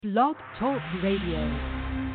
Blog Talk Radio.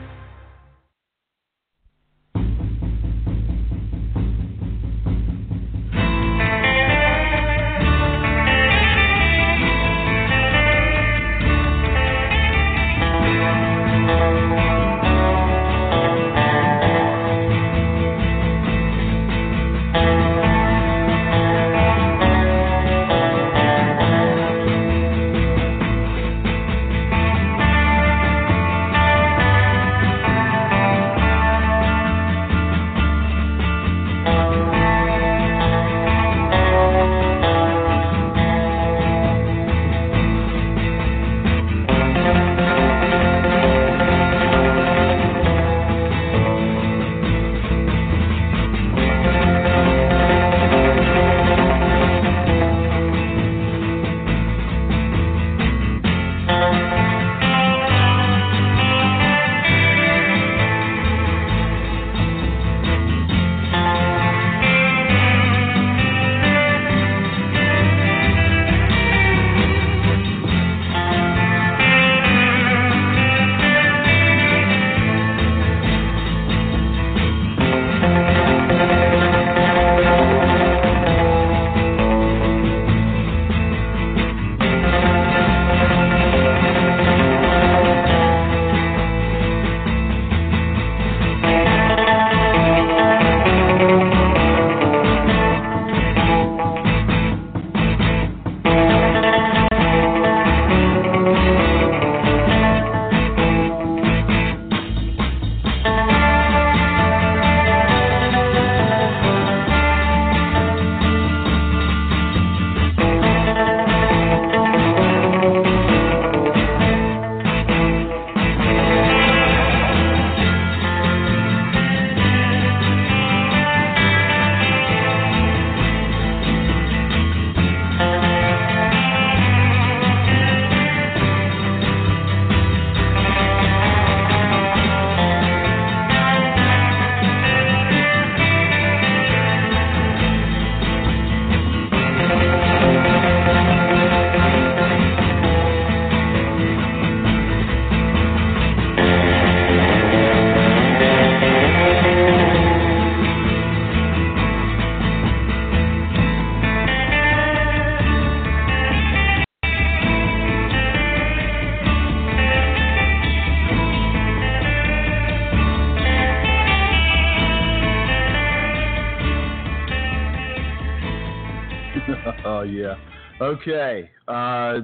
Oh, yeah. Okay. I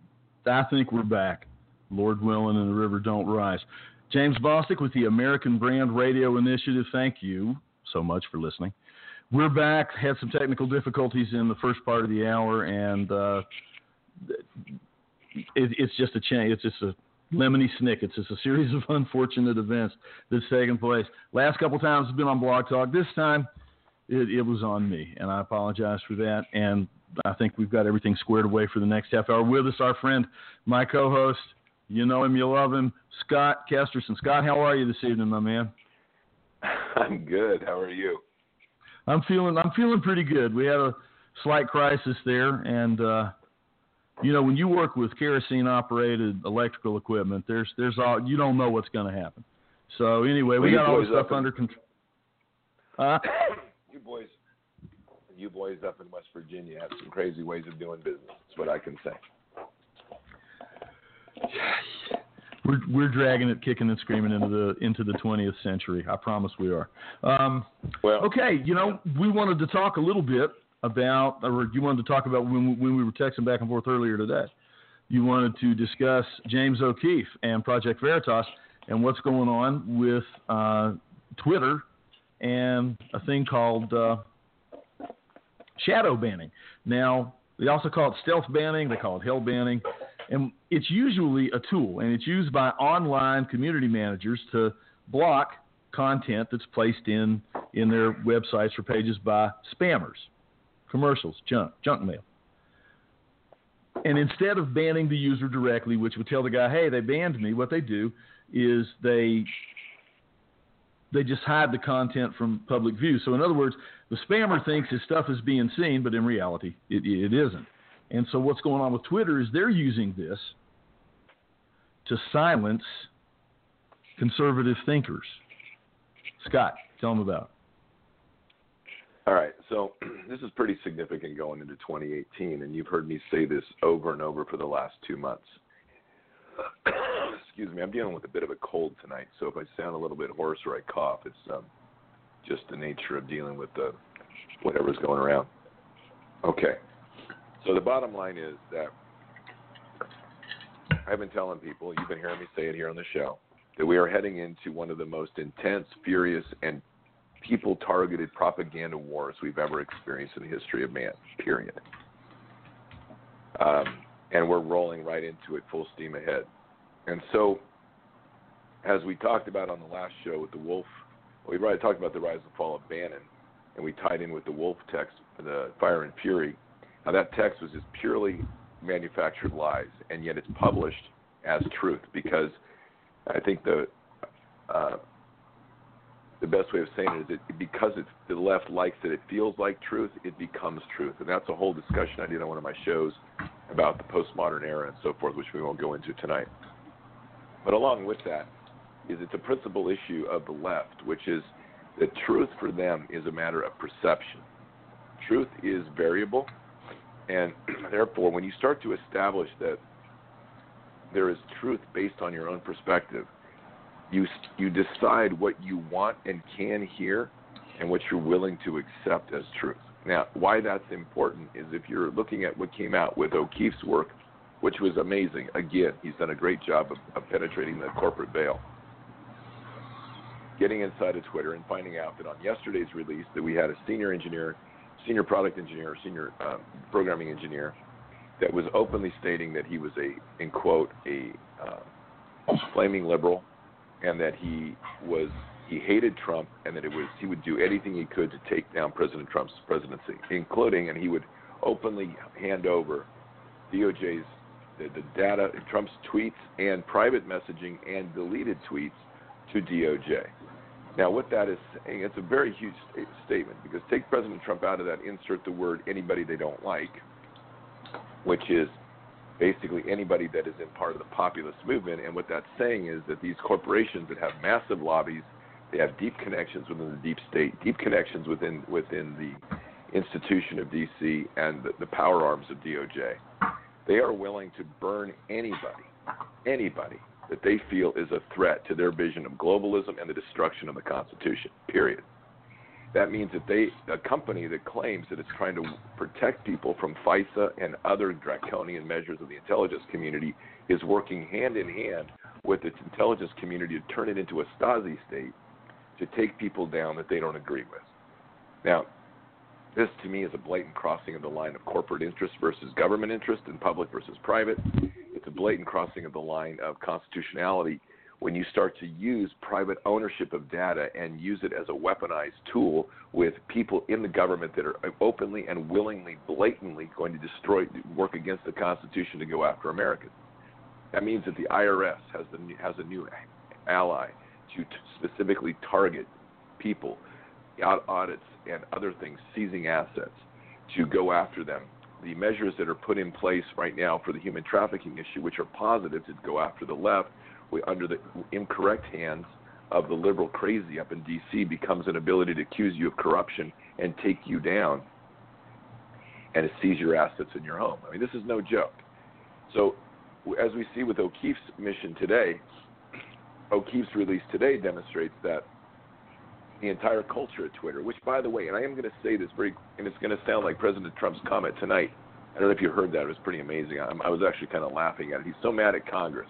think we're back. Lord willing and the river don't rise. James Bostic with the American Brand Radio Initiative. Thank you so much for listening. We're back. Had some technical difficulties in the first part of the hour, and it's just a change. It's just a lemony snicket. It's a series of unfortunate events that's taken place. Last couple times it's been on Blog Talk. This time it was on me, and I apologize for that. And I think we've got everything squared away for the next half hour. With us, our friend, my co-host, you know him, you love him, Scott Kesterson. Scott, how are you this evening, my man? I'm good. How are you? I'm feeling pretty good. We had a slight crisis there, and when you work with kerosene-operated electrical equipment, there's you don't know what's going to happen. So anyway, we got all the stuff under control. You boys up in West Virginia have some crazy ways of doing business. That's what I can say. We're dragging it, kicking and screaming into the 20th century. I promise we are. Okay, we wanted to talk a little bit about, or you wanted to talk about when we were texting back and forth earlier today. You wanted to discuss James O'Keefe and Project Veritas and what's going on with Twitter and a thing called shadow banning. Now, they also call it stealth banning. They call it hell banning. And it's usually a tool, and it's used by online community managers to block content that's placed in their websites or pages by spammers, commercials, junk mail. And instead of banning the user directly, which would tell the guy, hey, they banned me, what they do is they just hide the content from public view. So in other words, the spammer thinks his stuff is being seen, but in reality, it isn't. And so what's going on with Twitter is they're using this to silence conservative thinkers. Scott, tell them about it. All right, so this is pretty significant going into 2018, and you've heard me say this over and over for the last 2 months. Excuse me, I'm dealing with a bit of a cold tonight, so if I sound a little bit hoarse or I cough, it's just the nature of dealing with whatever's going around. Okay, so the bottom line is that I've been telling people, you've been hearing me say it here on the show, that we are heading into one of the most intense, furious, and people-targeted propaganda wars we've ever experienced in the history of man, period. And we're rolling right into it full steam ahead. And so, as we talked about on the last show with the Wolf, we already talked about the rise and fall of Bannon, and we tied in with the Wolf text, the Fire and Fury. Now, that text was just purely manufactured lies, and yet it's published as truth, because I think the best way of saying it is because the left likes it, it feels like truth, it becomes truth. And that's a whole discussion I did on one of my shows about the postmodern era and so forth, which we won't go into tonight. But along with that is it's a principal issue of the left, which is that truth for them is a matter of perception. Truth is variable, and therefore when you start to establish that there is truth based on your own perspective, you decide what you want and can hear and what you're willing to accept as truth. Now, why that's important is if you're looking at what came out with O'Keefe's work, which was amazing. Again, he's done a great job of penetrating the corporate veil. Getting inside of Twitter and finding out that on yesterday's release that we had a senior product engineer, senior programming engineer that was openly stating that he was in quote, a flaming liberal, and that he hated Trump, and that he would do anything he could to take down President Trump's presidency, including, and he would openly hand over DOJ's the data, Trump's tweets and private messaging and deleted tweets to DOJ. Now, what that is saying, it's a very huge statement, because take President Trump out of that, insert the word anybody they don't like, which is basically anybody that is in part of the populist movement. And what that's saying is that these corporations that have massive lobbies, they have deep connections within the deep state, deep connections within the institution of D.C. and the power arms of DOJ. They are willing to burn anybody that they feel is a threat to their vision of globalism and the destruction of the Constitution, period. That means that a company that claims that it's trying to protect people from FISA and other draconian measures of the intelligence community is working hand in hand with its intelligence community to turn it into a Stasi state to take people down that they don't agree with. Now, this to me is a blatant crossing of the line of corporate interest versus government interest and public versus private. It's a blatant crossing of the line of constitutionality when you start to use private ownership of data and use it as a weaponized tool with people in the government that are openly and willingly, blatantly going to work against the Constitution to go after Americans. That means that the IRS has a new ally to specifically target people, audits and other things, seizing assets, to go after them. The measures that are put in place right now for the human trafficking issue, which are positive to go after the left, under the incorrect hands of the liberal crazy up in D.C., becomes an ability to accuse you of corruption and take you down and to seize your assets in your home. I mean, this is no joke. So as we see with O'Keefe's mission today, O'Keefe's release today demonstrates that the entire culture at Twitter, which, by the way, and I am going to say this and it's going to sound like President Trump's comment tonight. I don't know if you heard that. It was pretty amazing. I was actually kind of laughing at it. He's so mad at Congress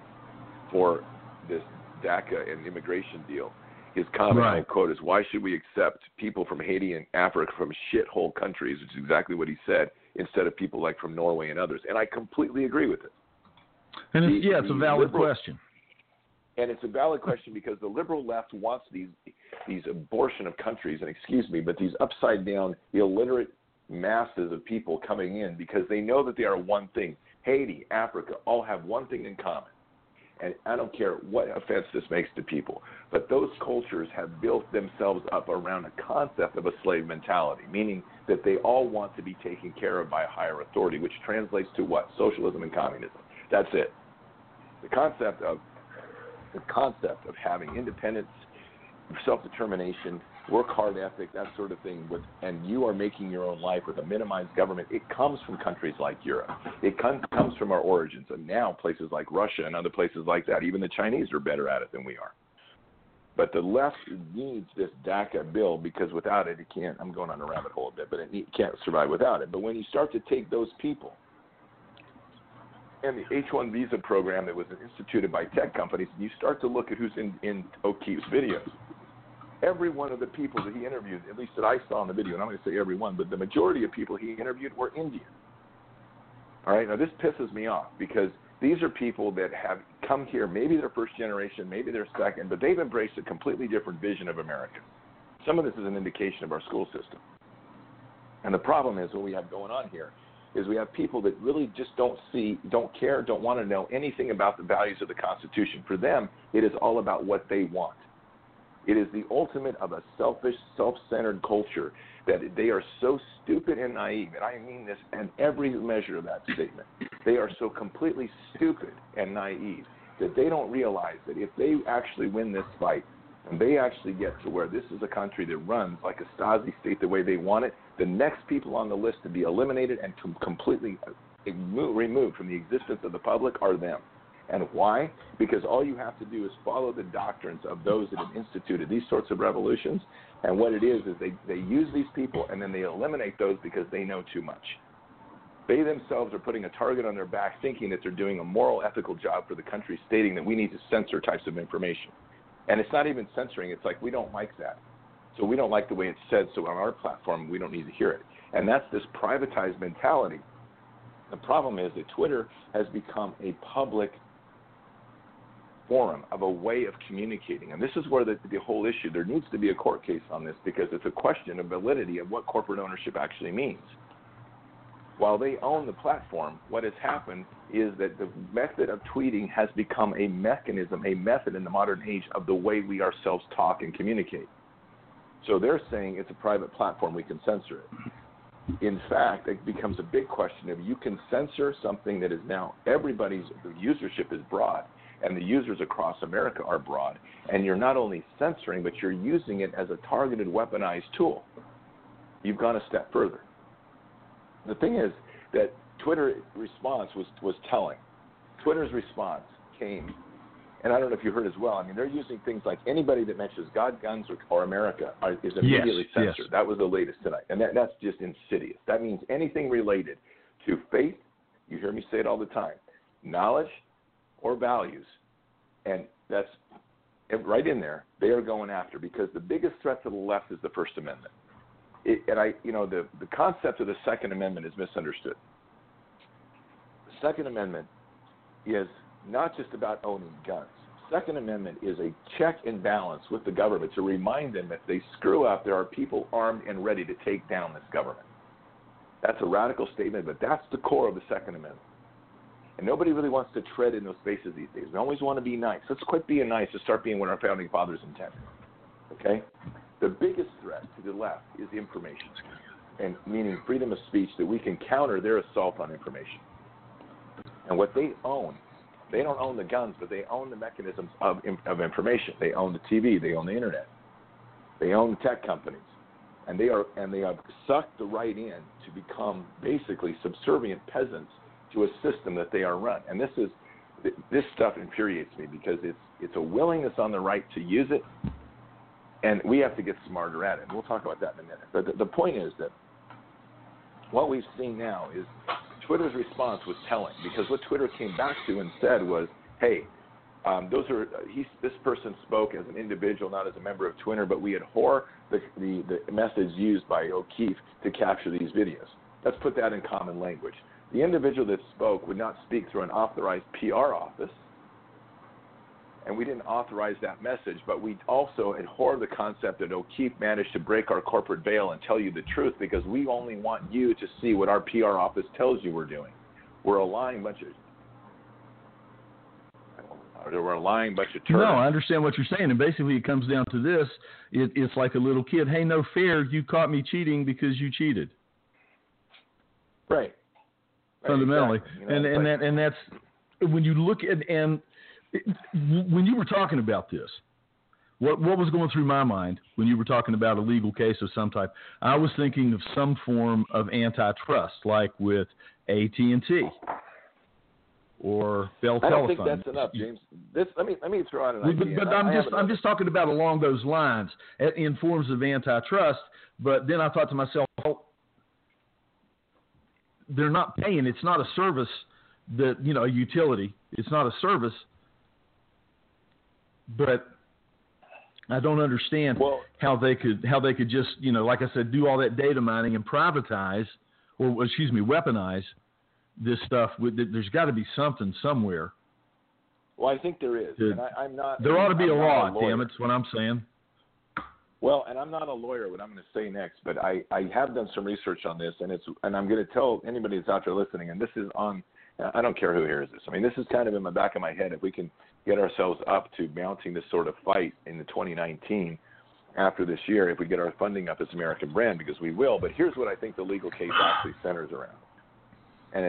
for this DACA and immigration deal. His comment, right, quote, is, "Why should we accept people from Haiti and Africa from shithole countries," which is exactly what he said, instead of people like from Norway and others. And I completely agree with it. And it's a valid question. And it's a valid question because the liberal left wants these abortion of countries, and excuse me, but these upside down, illiterate masses of people coming in because they know that they are one thing. Haiti, Africa, all have one thing in common. And I don't care what offense this makes to people, but those cultures have built themselves up around a concept of a slave mentality, meaning that they all want to be taken care of by a higher authority, which translates to what? Socialism and communism. That's it. The concept of having independence, self-determination, work hard ethic, that sort of thing, and you are making your own life with a minimized government, it comes from countries like Europe. It comes from our origins. And now places like Russia and other places like that, even the Chinese are better at it than we are. But the left needs this DACA bill because without it, it can't. I'm going on a rabbit hole a bit, but it can't survive without it. But when you start to take those people and the H-1 visa program that was instituted by tech companies, you start to look at who's in O'Keefe's videos. Every one of the people that he interviewed, at least that I saw in the video, and I'm going to say every one, but the majority of people he interviewed were Indian. All right, now this pisses me off because these are people that have come here, maybe they're first generation, maybe they're second, but they've embraced a completely different vision of America. Some of this is an indication of our school system. And the problem is what we have going on here is we have people that really just don't care, don't want to know anything about the values of the Constitution. For them, it is all about what they want. It is the ultimate of a selfish, self-centered culture that they are so stupid and naive, and I mean this in every measure of that statement. They are so completely stupid and naive that they don't realize that if they actually win this fight and they actually get to where this is a country that runs like a Stasi state the way they want it, the next people on the list to be eliminated and completely removed from the existence of the public are them. And why? Because all you have to do is follow the doctrines of those that have instituted these sorts of revolutions. And what it is they use these people and then they eliminate those because they know too much. They themselves are putting a target on their back thinking that they're doing a moral, ethical job for the country, stating that we need to censor types of information. And it's not even censoring. It's like we don't like that. So we don't like the way it's said, so on our platform we don't need to hear it. And that's this privatized mentality. The problem is that Twitter has become a public forum of a way of communicating. And this is where the whole issue, there needs to be a court case on this because it's a question of validity of what corporate ownership actually means. While they own the platform, what has happened is that the method of tweeting has become a mechanism, a method in the modern age of the way we ourselves talk and communicate. So they're saying it's a private platform, we can censor it. In fact, it becomes a big question of you can censor something that is now the usership is broad, and the users across America are broad, and you're not only censoring, but you're using it as a targeted, weaponized tool. You've gone a step further. The thing is that Twitter response was telling. Twitter's response came, and I don't know if you heard as well, I mean, they're using things like anybody that mentions God, guns, or America is immediately censored. Yes. That was the latest tonight, and that's just insidious. That means anything related to faith, you hear me say it all the time, knowledge, or values, and that's right in there, they are going after because the biggest threat to the left is the First Amendment. The concept of the Second Amendment is misunderstood. The Second Amendment is not just about owning guns. Second Amendment is a check and balance with the government to remind them that if they screw up, there are people armed and ready to take down this government. That's a radical statement, but that's the core of the Second Amendment. And nobody really wants to tread in those spaces these days. We always want to be nice. Let's quit being nice and start being what our founding fathers intended. Okay? The biggest threat to the left is information, and meaning freedom of speech, that we can counter their assault on information. And what they own, they don't own the guns, but they own the mechanisms of information. They own the TV. They own the internet. They own tech companies. And they have sucked the right in to become basically subservient peasants to a system that they are run. And this stuff infuriates me because it's a willingness on the right to use it, and we have to get smarter at it. And we'll talk about that in a minute. But the point is that what we've seen now is Twitter's response was telling, because what Twitter came back to and said was, hey, this person spoke as an individual, not as a member of Twitter, but we abhor the methods used by O'Keefe to capture these videos. Let's put that in common language. The individual that spoke would not speak through an authorized PR office, and we didn't authorize that message, but we also abhor the concept that O'Keefe managed to break our corporate veil and tell you the truth because we only want you to see what our PR office tells you we're doing. We're a lying bunch of turtles. No, I understand what you're saying, and basically it comes down to this. It's like a little kid, hey, no fair, you caught me cheating because you cheated. Right. Fundamentally. Exactly. And that's when you look at, and When you were talking about this, what was going through my mind when you were talking about a legal case of some type? I was thinking of some form of antitrust, like with AT&T or Bell Telephone. I don't think that's enough, James. Let me throw out an idea. But I'm just talking about along those lines in forms of antitrust. But then I thought to myself, well, they're not paying. It's not a service that, a utility. It's not a service. But I don't understand how they could just, like I said, do all that data mining and privatize or, weaponize this stuff. There's got to be something somewhere. Well, I think there is. And I'm not. There ought to be a law, damn it, that's what I'm saying. Well, and I'm not a lawyer, what I'm going to say next, but I have done some research on this, and I'm going to tell anybody that's out there listening, and this is on, I don't care who hears this. I mean, this is kind of in the back of my head. If we can get ourselves up to mounting this sort of fight in the 2019 after this year, if we get our funding up as American Brand, because we will. But here's what I think the legal case actually centers around. And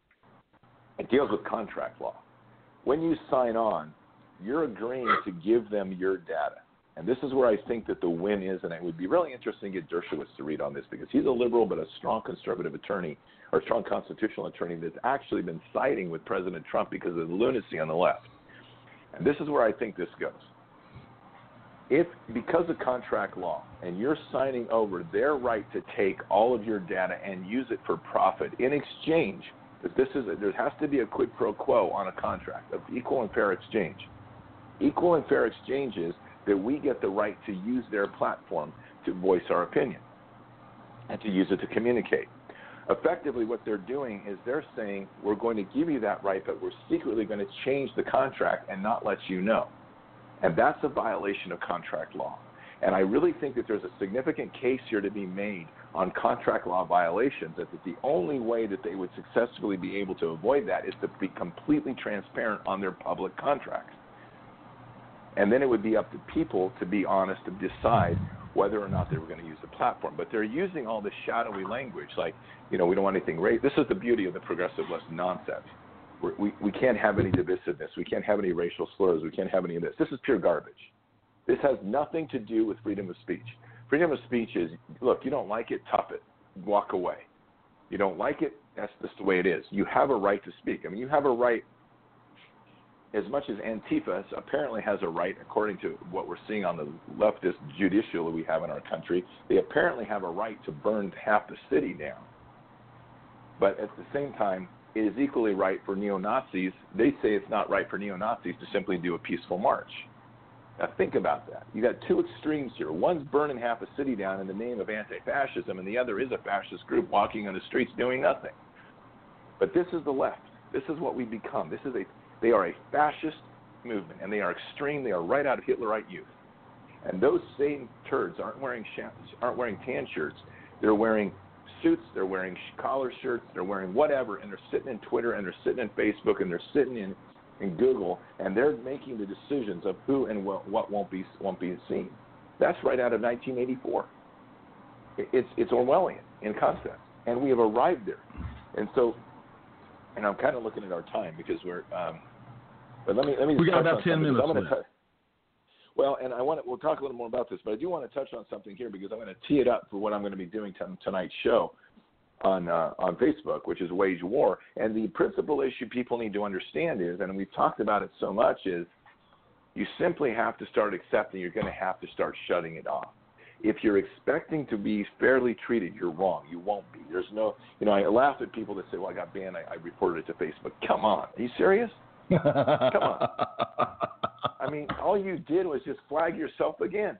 it deals with contract law. When you sign on, you're agreeing to give them your data. And this is where I think that the win is, and it would be really interesting to get Dershowitz to read on this, because he's a liberal but a strong conservative attorney, or a strong constitutional attorney that's actually been siding with President Trump because of the lunacy on the left. And this is where I think this goes. If, because of contract law, and you're signing over their right to take all of your data and use it for profit in exchange, there has to be a quid pro quo on a contract of equal and fair exchange. Equal and fair exchange is that we get the right to use their platform to voice our opinion and to use it to communicate. Effectively, what they're doing is they're saying, we're going to give you that right, but we're secretly going to change the contract and not let you know. And that's a violation of contract law. And I really think that there's a significant case here to be made on contract law violations, that the only way that they would successfully be able to avoid that is to be completely transparent on their public contracts. And then it would be up to people to be honest and decide whether or not they were going to use the platform. But they're using all this shadowy language, like, we don't want anything racial. This is the beauty of the progressive left nonsense. We can't have any divisiveness. We can't have any racial slurs. We can't have any of this. This is pure garbage. This has nothing to do with freedom of speech. Freedom of speech is, look, you don't like it, tough it, walk away. You don't like it, that's just the way it is. You have a right to speak. I mean, you have a right, as much as Antifa apparently has a right, according to what we're seeing on the leftist judicial that we have in our country, they apparently have a right to burn half the city down. But at the same time, it is equally right for neo-Nazis. They say it's not right for neo-Nazis to simply do a peaceful march. Now think about that. You got two extremes here. One's burning half a city down in the name of anti-fascism, and the other is a fascist group walking on the streets doing nothing. But this is the left. This is what we become. They are a fascist movement, and they are extreme. They are right out of Hitlerite youth. And those same turds aren't wearing tan shirts. They're wearing suits. They're wearing collar shirts. They're wearing whatever, and they're sitting in Twitter, and they're sitting in Facebook, and they're sitting in Google, and they're making the decisions of who and what won't be seen. That's right out of 1984. It's Orwellian in concept, and we have arrived there. And so, and I'm kind of looking at our time because we're. But let me. We got about 10 minutes left. Well, and we'll talk a little more about this, but I do want to touch on something here because I'm going to tee it up for what I'm going to be doing tonight's show on Facebook, which is Wage War. And the principal issue people need to understand is, and we've talked about it so much, is you simply have to start accepting you're going to have to start shutting it off. If you're expecting to be fairly treated, you're wrong. You won't be. There's no, I laugh at people that say, well, I got banned. I reported it to Facebook. Come on. Are you serious? Come on. I mean, all you did was just flag yourself again.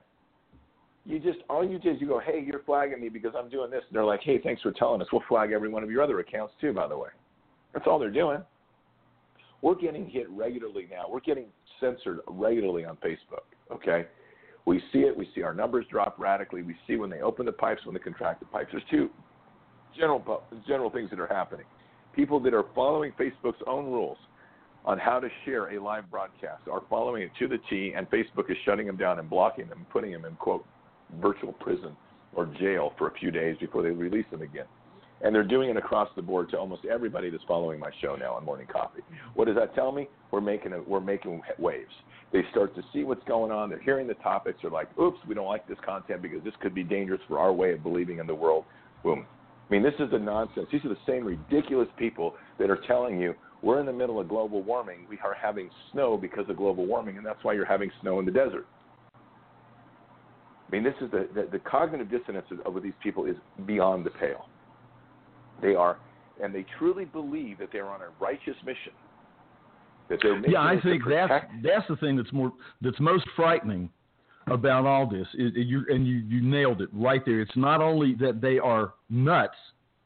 All you did is you go, hey, you're flagging me because I'm doing this. And they're like, hey, thanks for telling us. We'll flag every one of your other accounts too, by the way. That's all they're doing. We're getting hit regularly now. We're getting censored regularly on Facebook, okay? We see it. We see our numbers drop radically. We see when they open the pipes, when they contract the pipes. There's two general things that are happening. People that are following Facebook's own rules on how to share a live broadcast are following it to the T, and Facebook is shutting them down and blocking them, putting them in, quote, virtual prison or jail for a few days before they release them again. And they're doing it across the board to almost everybody that's following my show now on Morning Coffee. What does that tell me? We're making waves. They start to see what's going on. They're hearing the topics. They're like, oops, we don't like this content because this could be dangerous for our way of believing in the world. Boom. I mean, this is the nonsense. These are the same ridiculous people that are telling you we're in the middle of global warming. We are having snow because of global warming, and that's why you're having snow in the desert. I mean, this is the cognitive dissonance of these people is beyond the pale. They are, and they truly believe that they're on a righteous mission. That they're making I think that's the thing that's most frightening about all this. You nailed it right there. It's not only that they are nuts,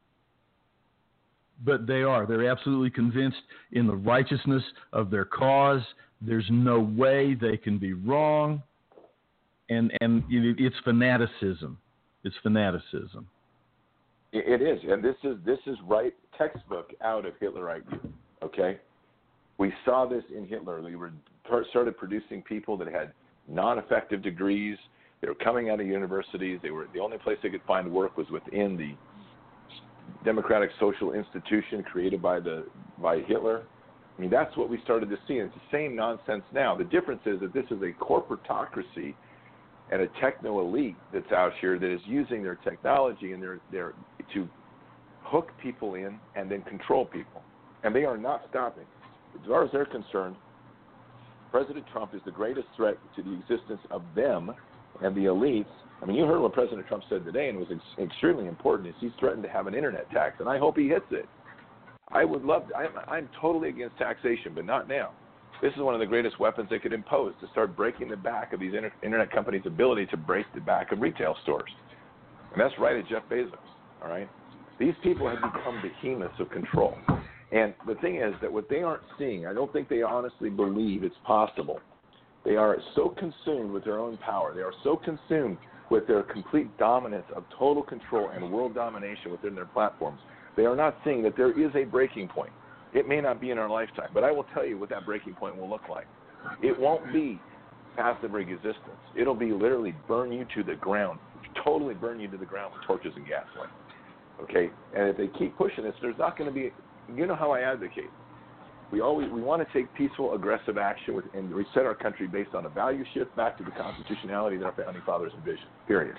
but they're absolutely convinced in the righteousness of their cause. There's no way they can be wrong, and it's fanaticism. It's fanaticism. It is, and this is right textbook out of Hitlerite view. Okay, we saw this in Hitler. We started producing people that had non-effective degrees. They were coming out of universities. They were the only place they could find work was within the democratic social institution created by Hitler. I mean, that's what we started to see, and it's the same nonsense now. The difference is that this is a corporatocracy and a techno elite that's out here that is using their technology and their to hook people in and then control people, and they are not stopping. As far as they're concerned, President Trump is the greatest threat to the existence of them and the elites. I mean, you heard what President Trump said today, and it was extremely important. Is he's threatened to have an internet tax, and I hope he hits it. I would love. I'm totally against taxation, but not now. This is one of the greatest weapons they could impose to start breaking the back of these internet companies' ability to break the back of retail stores. And that's right at Jeff Bezos, all right? These people have become behemoths of control. And the thing is that what they aren't seeing, I don't think they honestly believe it's possible. They are so consumed with their own power. They are so consumed with their complete dominance of total control and world domination within their platforms. They are not seeing that there is a breaking point. It may not be in our lifetime, but I will tell you what that breaking point will look like. It won't be passive resistance. It'll be literally burn you to the ground, totally burn you to the ground with torches and gasoline. Okay? And if they keep pushing this, there's not going to be, you know how I advocate. We want to take peaceful, aggressive action and reset our country based on a value shift back to the constitutionality that our founding fathers envisioned, period.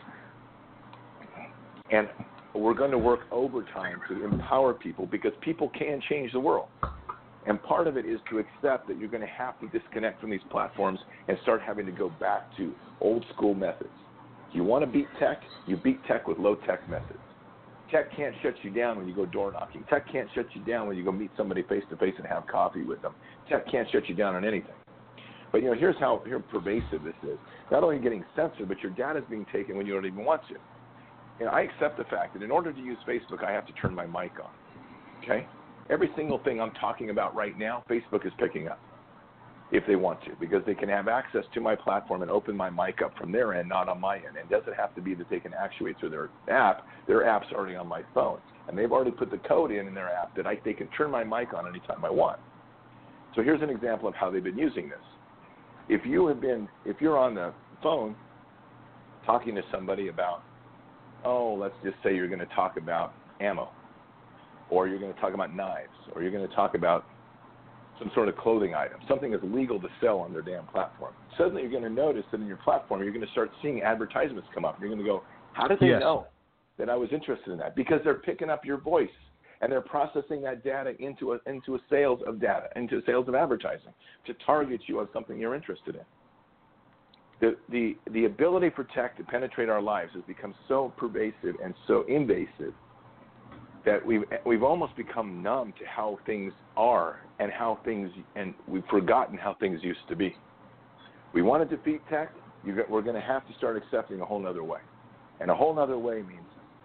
And we're going to work overtime to empower people because people can change the world. And part of it is to accept that you're going to have to disconnect from these platforms and start having to go back to old school methods. You want to beat tech, you beat tech with low tech methods. Tech can't shut you down when you go door knocking. Tech can't shut you down when you go meet somebody face to face and have coffee with them. Tech can't shut you down on anything. But here's how pervasive this is. Not only getting censored, but your data is being taken when you don't even want to. I accept the fact that in order to use Facebook, I have to turn my mic on. Okay? Every single thing I'm talking about right now, Facebook is picking up if they want to, because they can have access to my platform and open my mic up from their end, not on my end. It doesn't have to be that they can actuate through their app. Their app's already on my phone, and they've already put the code in their app that they can turn my mic on anytime I want. So here's an example of how they've been using this. If you're on the phone talking to somebody about, let's just say you're going to talk about ammo, or you're going to talk about knives, or you're going to talk about some sort of clothing item, something that's legal to sell on their damn platform. Suddenly you're going to notice that in your platform you're going to start seeing advertisements come up. You're going to go, how did they know that I was interested in that? Because they're picking up your voice, and they're processing that data into a sales of data, into sales of advertising, to target you on something you're interested in. The ability for tech to penetrate our lives has become so pervasive and so invasive that we've almost become numb to how things are and we've forgotten how things used to be. We want to defeat tech. We're going to have to start accepting a whole other way, and a whole other way means,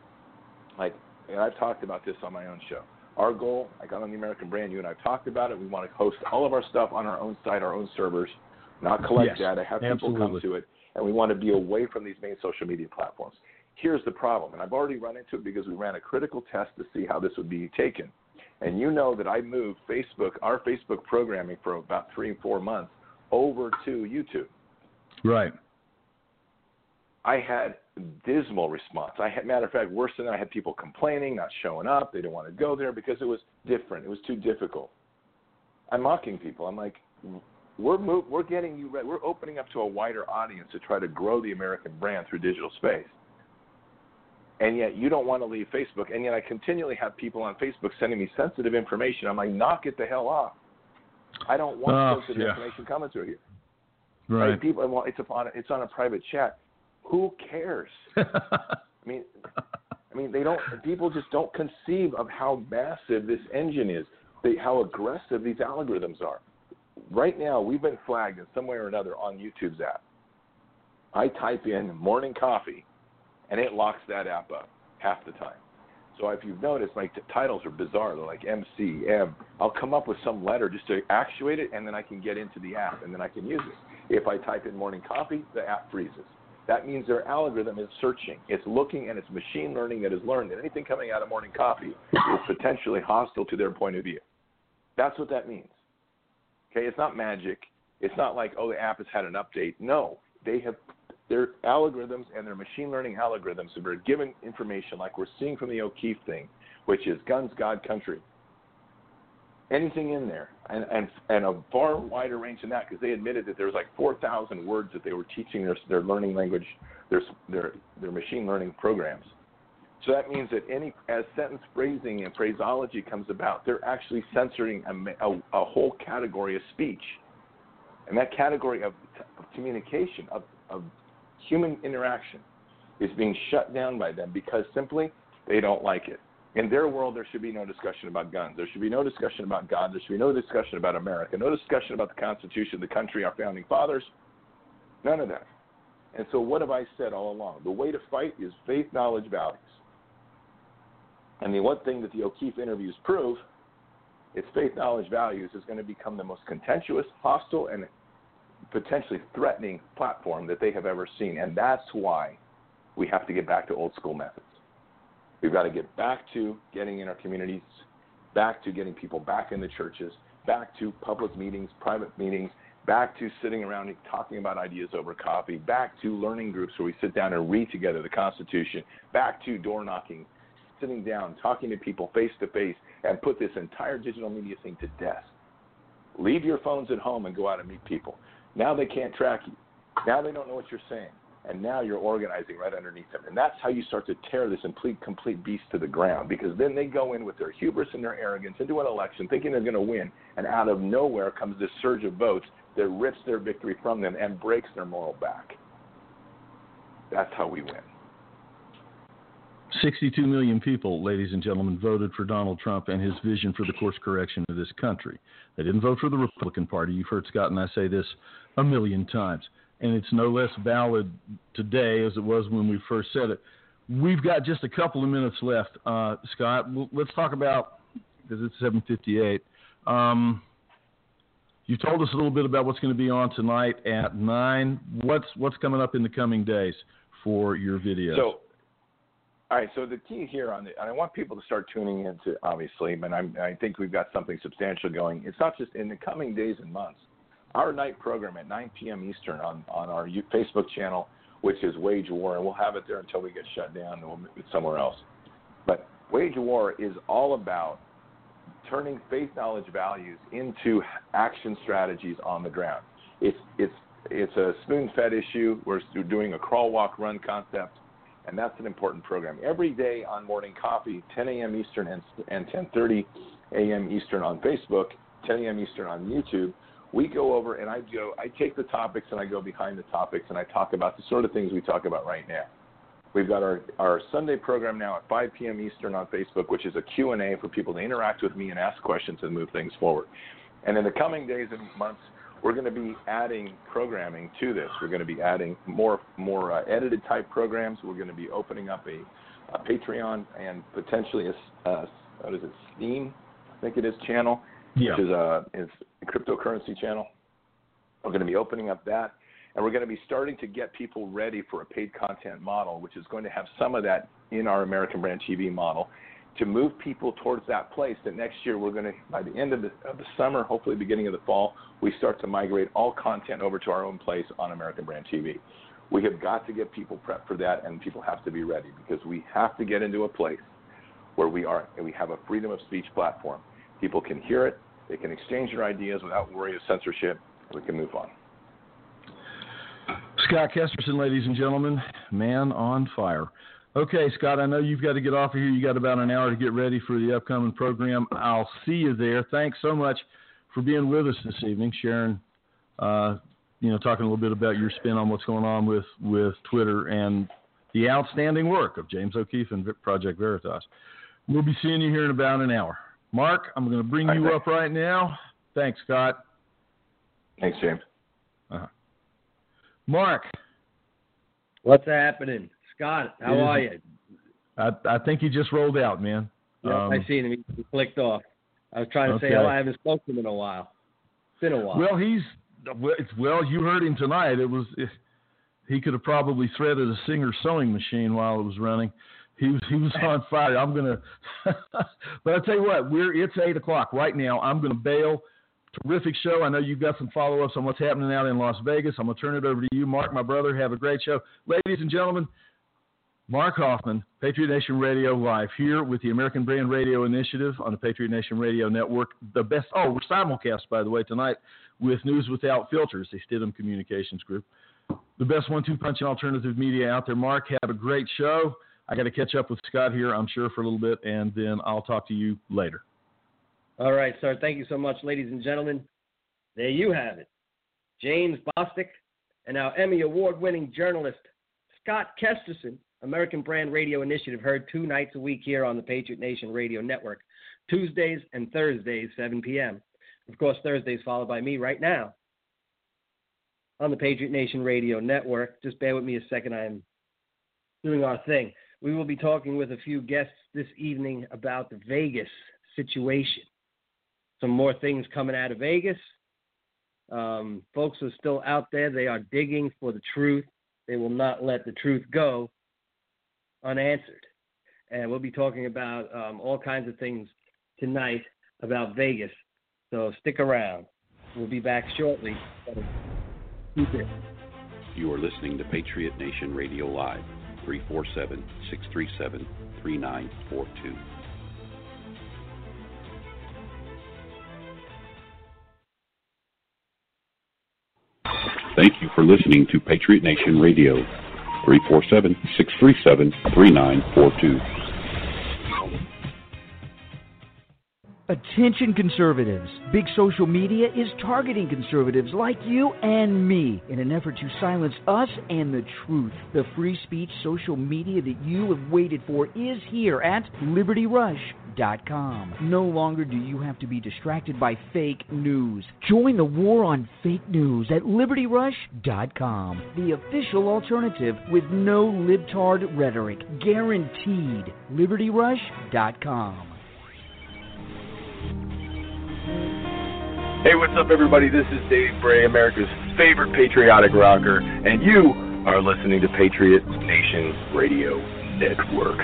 and I've talked about this on my own show. Our goal, I got on the American Brand, you and I've talked about it. We want to host all of our stuff on our own site, our own servers, not collect data, have people come to it, and we want to be away from these main social media platforms. Here's the problem, and I've already run into it because we ran a critical test to see how this would be taken. And you know that I moved our Facebook programming for about 3 or 4 months over to YouTube. Right. I had dismal response. Matter of fact, worse than that, I had people complaining, not showing up. They didn't want to go there because it was different. It was too difficult. I'm mocking people. I'm like, we're getting you ready. We're opening up to a wider audience to try to grow the American brand through digital space. And yet you don't want to leave Facebook. And yet I continually have people on Facebook sending me sensitive information. I'm like, knock it the hell off. I don't want sensitive information coming through here. Right. Like people, well, it's on a private chat. Who cares? I mean, people just don't conceive of how massive this engine is, how aggressive these algorithms are. Right now, we've been flagged in some way or another on YouTube's app. I type in morning coffee, and it locks that app up half the time. So if you've noticed, like the titles are bizarre. They're like MC, M. I'll come up with some letter just to actuate it, and then I can get into the app, and then I can use it. If I type in morning coffee, the app freezes. That means their algorithm is searching. It's looking, and it's machine learning that has learned that anything coming out of morning coffee is potentially hostile to their point of view. That's what that means. Okay, it's not magic. It's not like, the app has had an update. No, they have their algorithms and their machine learning algorithms have been given information like we're seeing from the O'Keefe thing, which is guns, God, country. Anything in there, and a far wider range than that, because they admitted that there was like 4,000 words that they were teaching their learning language, their machine learning programs. So that means that as sentence phrasing and phraseology comes about, they're actually censoring a whole category of speech, and that category of communication, of human interaction, is being shut down by them because simply they don't like it. In their world, there should be no discussion about guns. There should be no discussion about God. There should be no discussion about America, no discussion about the Constitution, the country, our founding fathers, none of that. And so what have I said all along? The way to fight is faith, knowledge, values. And the one thing that the O'Keefe interviews prove is faith, knowledge, values is going to become the most contentious, hostile, and potentially threatening platform that they have ever seen. And that's why we have to get back to old school methods. We've got to get back to getting in our communities, back to getting people back in the churches, back to public meetings, private meetings, back to sitting around and talking about ideas over coffee, back to learning groups where we sit down and read together the Constitution, back to door knocking, sitting down, talking to people face to face, and put this entire digital media thing to death. Leave your phones at home and go out and meet people. Now they can't track you. Now they don't know what you're saying. And now you're organizing right underneath them. And that's how you start to tear this complete beast to the ground, because then they go in with their hubris and their arrogance into an election thinking they're going to win, and out of nowhere comes this surge of votes that rips their victory from them and breaks their moral back. That's how we win. 62 million people, ladies and gentlemen, voted for Donald Trump and his vision for the course correction of this country. They didn't vote for the Republican Party. You've heard Scott and I say this a million times. And it's no less valid today as it was when we first said it. We've got just a couple of minutes left, Scott. Let's talk about, because it's 7:58. You told us a little bit about what's going to be on tonight at 9. What's coming up in the coming days for your videos? So, all right. So the key here and I want people to start tuning into, obviously, but I think we've got something substantial going. It's not just in the coming days and months. Our night program at 9 p.m. Eastern on our Facebook channel, which is Wage War, and we'll have it there until we get shut down and we'll move it somewhere else. But Wage War is all about turning faith, knowledge, values into action strategies on the ground. It's a spoon-fed issue. We're doing a crawl, walk, run concept, and that's an important program. Every day on Morning Coffee, 10 a.m. Eastern and 10:30 a.m. Eastern on Facebook, 10 a.m. Eastern on YouTube, we go over and I take the topics and I go behind the topics and I talk about the sort of things we talk about right now. We've got our Sunday program now at 5 p.m. Eastern on Facebook, which is a Q&A for people to interact with me and ask questions and move things forward. And in the coming days and months, we're going to be adding programming to this. We're going to be adding more edited type programs. We're going to be opening up a Patreon and potentially Steam, I think it is, channel. Yeah. Which is a cryptocurrency channel. We're going to be opening up that, and we're going to be starting to get people ready for a paid content model, which is going to have some of that in our American Brand TV model. to move people towards that place that next year we're going to, by the end of the summer, hopefully beginning of the fall, we start to migrate all content over to our own place on American Brand TV. We have got to get people prepped for that, and people have to be ready, because we have to get into a place where we have a freedom of speech platform. People can hear it, they can exchange their ideas without worry of censorship, and we can move on. Scott Kesterson, ladies and gentlemen, man on fire. Okay, Scott, I know you've got to get off of here. You got about an hour to get ready for the upcoming program. I'll see you there. Thanks so much for being with us this evening, sharing, talking a little bit about your spin on what's going on with Twitter and the outstanding work of James O'Keefe and Project Veritas. We'll be seeing you here in about an hour. Mark, I'm going to bring you up right now. Thanks, Scott. Thanks, James. Mark. What's happening? Scott, how are you? I think he just rolled out, man. Yeah, I seen him. He clicked off. I was trying to say, I haven't spoken to him in a while. It's been a while. Well, you heard him tonight. He could have probably threaded a Singer sewing machine while it was running. He was on fire. I'm gonna, but I'll tell you what, it's 8:00 right now. I'm gonna bail. Terrific show. I know you've got some follow-ups on what's happening out in Las Vegas. I'm gonna turn it over to you, Mark, my brother. Have a great show, ladies and gentlemen. Mark Hoffman, Patriot Nation Radio Live, here with the American Brand Radio Initiative on the Patriot Nation Radio Network. The best. We're simulcast, by the way, tonight with News Without Filters, a Stidham Communications group. The best 1-2 punch in alternative media out there. Mark, have a great show. I got to catch up with Scott here, I'm sure, for a little bit, and then I'll talk to you later. All right, sir. Thank you so much, ladies and gentlemen. There you have it. James Bostic and our Emmy Award-winning journalist, Scott Kesterson, American Brand Radio Initiative, heard 2 nights a week here on the Patriot Nation Radio Network, Tuesdays and Thursdays, 7 p.m. Of course, Thursdays followed by me right now on the Patriot Nation Radio Network. Just bear with me a second. I'm doing our thing. We will be talking with a few guests this evening about the Vegas situation. Some more things coming out of Vegas. Folks are still out there. They are digging for the truth. They will not let the truth go unanswered. And we'll be talking about all kinds of things tonight about Vegas. So stick around. We'll be back shortly. You are listening to Patriot Nation Radio Live, 347-637-3942. Thank you for listening to Patriot Nation Radio, 347-637-3942. Attention conservatives. Big social media is targeting conservatives like you and me in an effort to silence us and the truth. The free speech social media that you have waited for is here at LibertyRush.com. No longer do you have to be distracted by fake news. Join the war on fake news at LibertyRush.com. The official alternative with no libtard rhetoric. Guaranteed. LibertyRush.com. Hey, what's up, everybody? This is Dave Bray, America's favorite patriotic rocker, and you are listening to Patriot Nation Radio Network.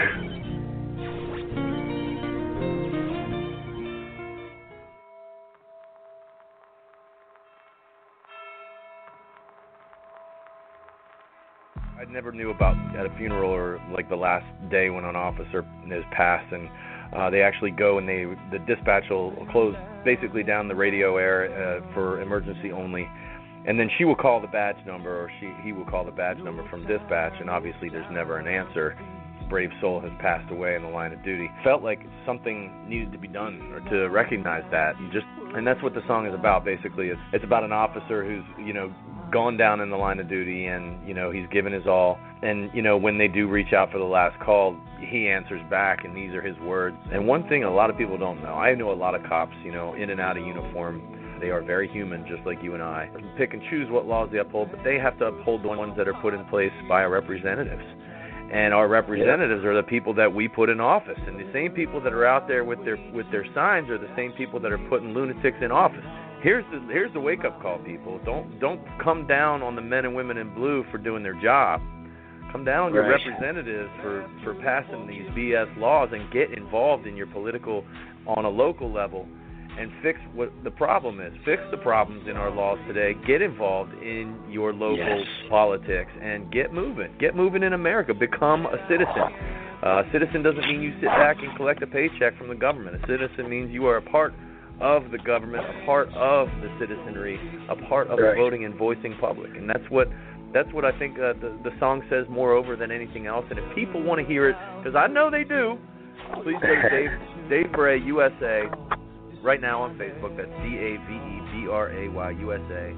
I never knew about at a funeral or like the last day when an officer is passed, and they actually go and the dispatch will close basically down the radio air for emergency only, and then she will call the badge number, or he will call the badge number from dispatch, and obviously there's never an answer. Brave soul has passed away in the line of duty. Felt like something needed to be done, or to recognize that, and that's what the song is about. Basically, it's about an officer who's gone down in the line of duty, and he's given his all, and when they do reach out for the last call, he answers back, and these are his words. And one thing a lot of people don't know, I know a lot of cops, in and out of uniform, they are very human, just like you and I. They pick and choose what laws they uphold, but they have to uphold the ones that are put in place by our representatives. And our representatives are the people that we put in office, and the same people that are out there with their signs are the same people that are putting lunatics in office. Here's the wake-up call, people. Don't come down on the men and women in blue for doing their job. Come down on your Right. representatives for passing these BS laws and get involved in your political on a local level and fix what the problem is. Fix the problems in our laws today. Get involved in your local politics and get moving. Get moving in America. Become a citizen. A citizen doesn't mean you sit back and collect a paycheck from the government. A citizen means you are a part of the government, a part of the citizenry, a part of the voting and voicing public. And that's what I think the song says moreover than anything else. And if people want to hear it, because I know they do, please go to Dave Bray USA right now on Facebook. That's DAVEBRAY USA.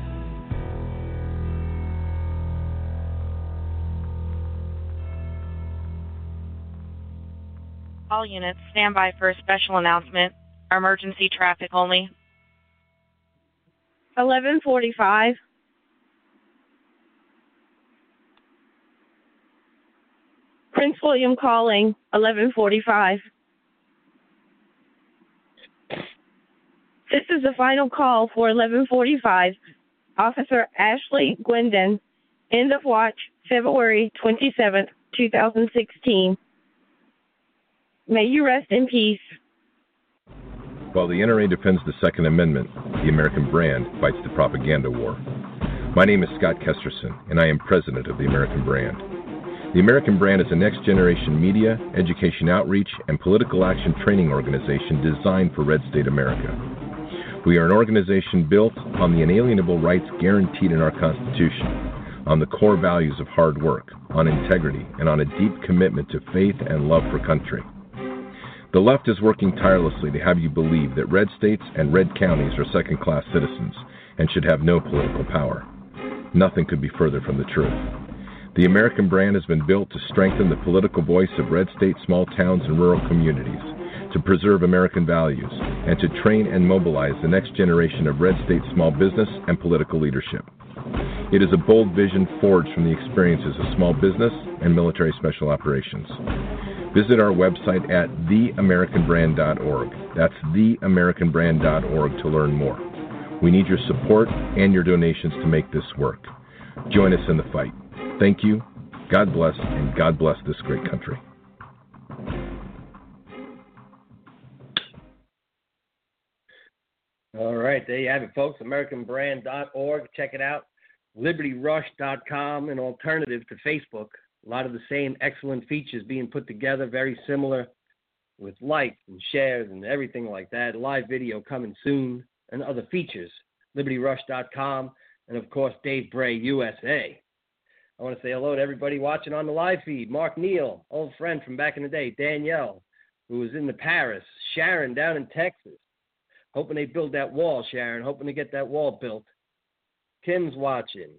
All units, stand by for a special announcement. Emergency traffic only. 11:45. Prince William calling. 11:45. This is the final call for 11:45. Officer Ashley Gwendon. End of watch, February 27th, 2016. May you rest in peace. While the NRA defends the Second Amendment, the American brand fights the propaganda war. My name is Scott Kesterson, and I am president of the American Brand. The American Brand is a next-generation media, education outreach, and political action training organization designed for red state America. We are an organization built on the inalienable rights guaranteed in our Constitution, on the core values of hard work, on integrity, and on a deep commitment to faith and love for country. The left is working tirelessly to have you believe that red states and red counties are second-class citizens and should have no political power. Nothing could be further from the truth. The American Brand has been built to strengthen the political voice of red states, small towns, and rural communities, to preserve American values, and to train and mobilize the next generation of red state small business and political leadership. It is a bold vision forged from the experiences of small business and military special operations. Visit our website at theamericanbrand.org. That's theamericanbrand.org to learn more. We need your support and your donations to make this work. Join us in the fight. Thank you. God bless, and God bless this great country. All right, there you have it, folks. AmericanBrand.org. Check it out. LibertyRush.com, an alternative to Facebook. A lot of the same excellent features being put together, very similar with likes and shares and everything like that. Live video coming soon and other features. LibertyRush.com and, of course, Dave Bray USA. I want to say hello to everybody watching on the live feed. Mark Neal, old friend from back in the day. Danielle, who was in the Paris. Sharon down in Texas. Hoping they build that wall, Sharon. Hoping to get that wall built. Kim's watching.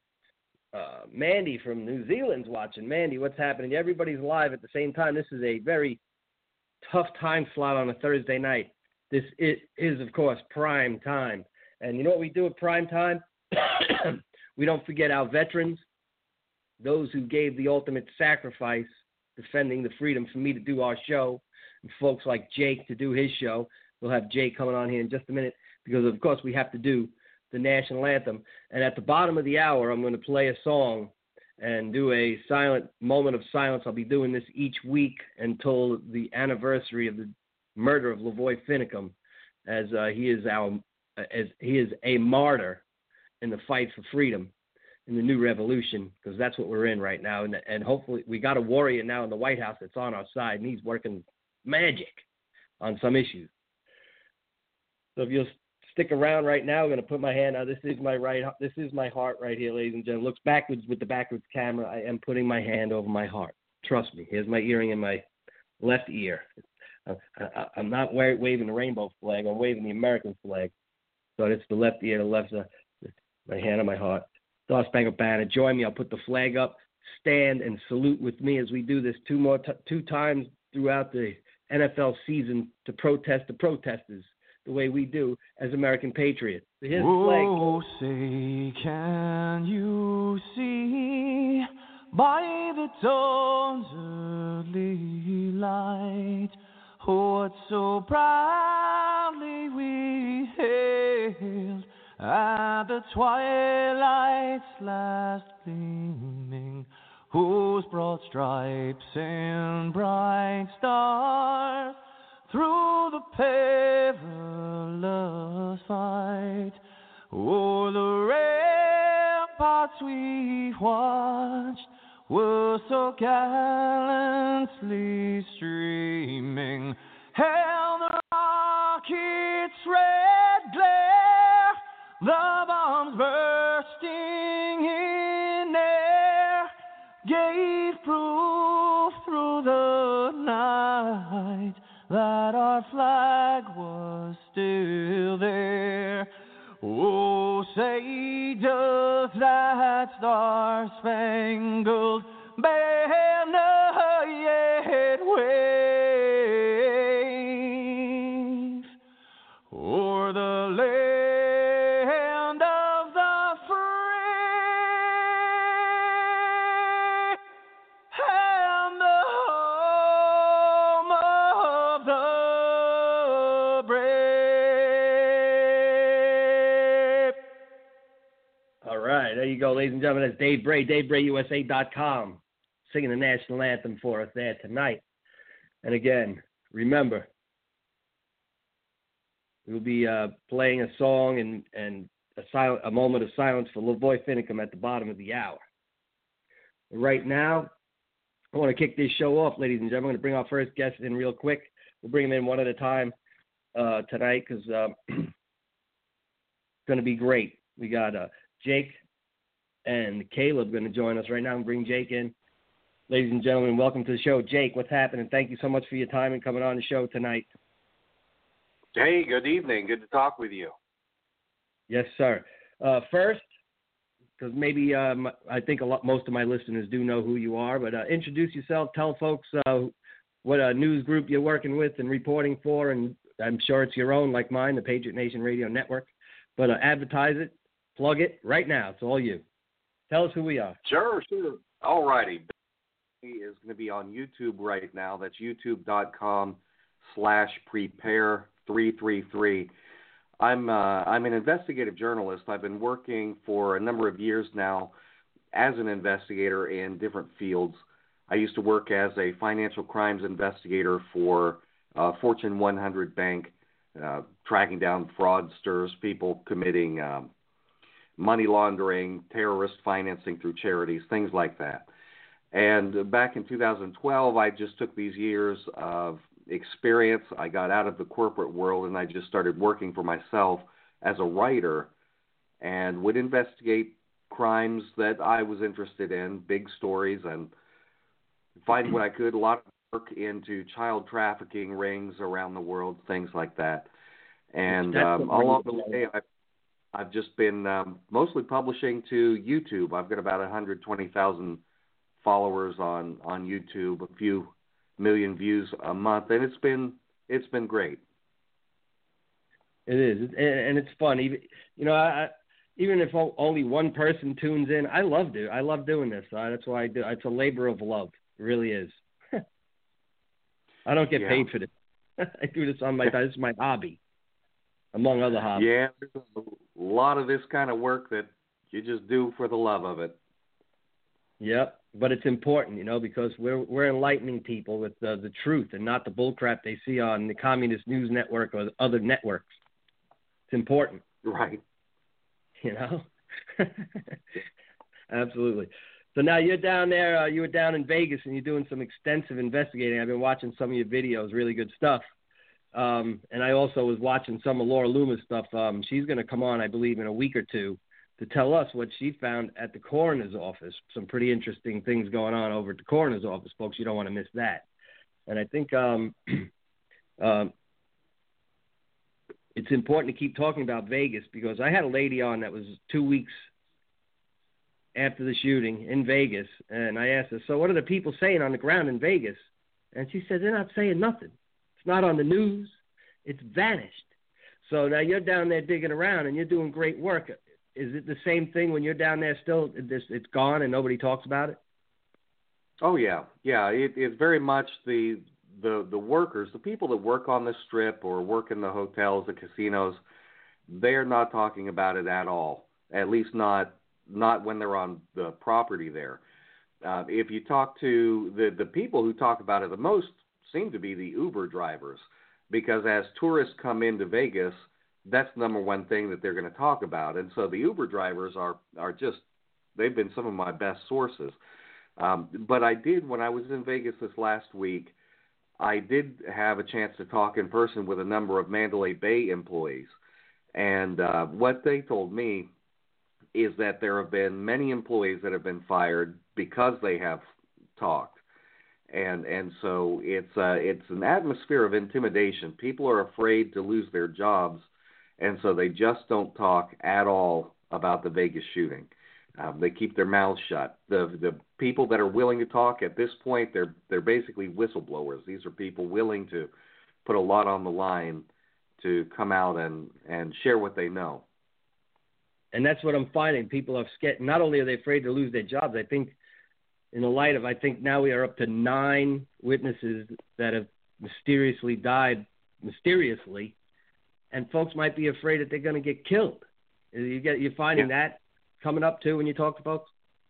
Mandy from New Zealand's watching. Mandy, what's happening? Everybody's live at the same time. This is a very tough time slot on a Thursday night. This is, of course, prime time. And you know what we do at prime time? We don't forget our veterans, those who gave the ultimate sacrifice defending the freedom for me to do our show, and folks like Jake to do his show. We'll have Jake coming on here in just a minute because, of course, we have to do the national anthem. And at the bottom of the hour, I'm going to play a song and do a silent moment of silence. I'll be doing this each week until the anniversary of the murder of Lavoy Finicum, as he is a martyr in the fight for freedom in the new revolution, because that's what we're in right now. And hopefully we got a warrior now in the White House that's on our side, and he's working magic on some issues. So if you'll stick around right now, I'm going to put my hand out. This is my heart right here, ladies and gentlemen. Looks backwards with the backwards camera. I am putting my hand over my heart. Trust me. Here's my earring in my left ear. I'm not waving the rainbow flag. I'm waving the American flag. So it's the left ear, the left, my hand on my heart. Star Spangled Banner. Join me. I'll put the flag up. Stand and salute with me as we do this two times throughout the NFL season to protest the protesters, the way we do as American patriots. So here's the flag. Oh, say, can you see by the dawn's early light what so proudly we hailed at the twilight's last gleaming? whose broad stripes and bright stars through the perilous fight o'er the ramparts we watched were so gallantly streaming, held the rocket's red glare, the bombs bursting in air, gave proof through the night that our flag was still there. Oh, say doth that star-spangled banner yet wave o'er the land of the free and the home of the brave. All right, there you go, ladies and gentlemen. That's Dave Bray, DaveBrayUSA.com, singing the national anthem for us there tonight. And again, remember, we'll be playing a song and a moment of silence for LaVoy Finicum at the bottom of the hour. Right now, I want to kick this show off, ladies and gentlemen. I'm going to bring our first guest in real quick. We'll bring them in one at a time tonight because it's going to be great. We got Jake and Caleb going to join us right now and bring Jake in. Ladies and gentlemen, welcome to the show. Jake, what's happening? Thank you so much for your time and coming on the show tonight. Hey, good evening. Good to talk with you. Yes, sir. First, because maybe I think most of my listeners do know who you are, but introduce yourself. Tell folks what news group you're working with and reporting for, and I'm sure it's your own, like mine, the Patriot Nation Radio Network. But advertise it, plug it right now. It's all you. Tell us who we are. Sure. All righty. Is going to be on YouTube right now. That's youtube.com/prepare333. I'm an investigative journalist. I've been working for a number of years now as an investigator in different fields. I used to work as a financial crimes investigator for Fortune 100 bank, tracking down fraudsters, people committing money laundering, terrorist financing through charities, things like that. And back in 2012, I just took these years of experience. I got out of the corporate world and I just started working for myself as a writer and would investigate crimes that I was interested in, big stories, and find what I could, a lot of work into child trafficking rings around the world, things like that. And along the way, I've just been mostly publishing to YouTube. I've got about 120,000 followers on YouTube, a few million views a month, and it's been great. It is, and it's fun. Even even if only one person tunes in, I love doing this. That's why I do. It's a labor of love. It really is. I don't get paid for this. I do this on my time. This is my hobby, among other hobbies. Yeah, there's a lot of this kind of work that you just do for the love of it. Yep, but it's important, because we're enlightening people with the truth and not the bullcrap they see on the Communist News Network or other networks. It's important. Right. Absolutely. So now you're down there, you were down in Vegas and you're doing some extensive investigating. I've been watching some of your videos, really good stuff. And I also was watching some of Laura Loomis stuff. She's going to come on, I believe, in a week or two to tell us what she found at the coroner's office. Some pretty interesting things going on over at the coroner's office, folks. You don't want to miss that. And I think it's important to keep talking about Vegas because I had a lady on that was 2 weeks after the shooting in Vegas, and I asked her, so what are the people saying on the ground in Vegas? And she said, they're not saying nothing. It's not on the news. It's vanished. So now you're down there digging around, and you're doing great work. Is it the same thing when you're down there still? It's gone and nobody talks about it? Oh, yeah. Yeah, it's very much the workers, the people that work on the strip or work in the hotels, the casinos, they're not talking about it at all, at least not when they're on the property there. If you talk to the people who talk about it the most, seem to be the Uber drivers, because as tourists come into Vegas, that's the number one thing that they're going to talk about. And so the Uber drivers are just, they've been some of my best sources. But I did, when I was in Vegas this last week, I did have a chance to talk in person with a number of Mandalay Bay employees. And what they told me is that there have been many employees that have been fired because they have talked. And so it's an atmosphere of intimidation. People are afraid to lose their jobs, and so they just don't talk at all about the Vegas shooting. They keep their mouths shut. The people that are willing to talk at this point, they're basically whistleblowers. These are people willing to put a lot on the line to come out and share what they know. And that's what I'm finding. People are scared. Not only are they afraid to lose their jobs, I think in the light of, I think now we are up to 9 witnesses that have mysteriously died, and folks might be afraid that they're going to get killed. You're finding that coming up too when you talk to folks?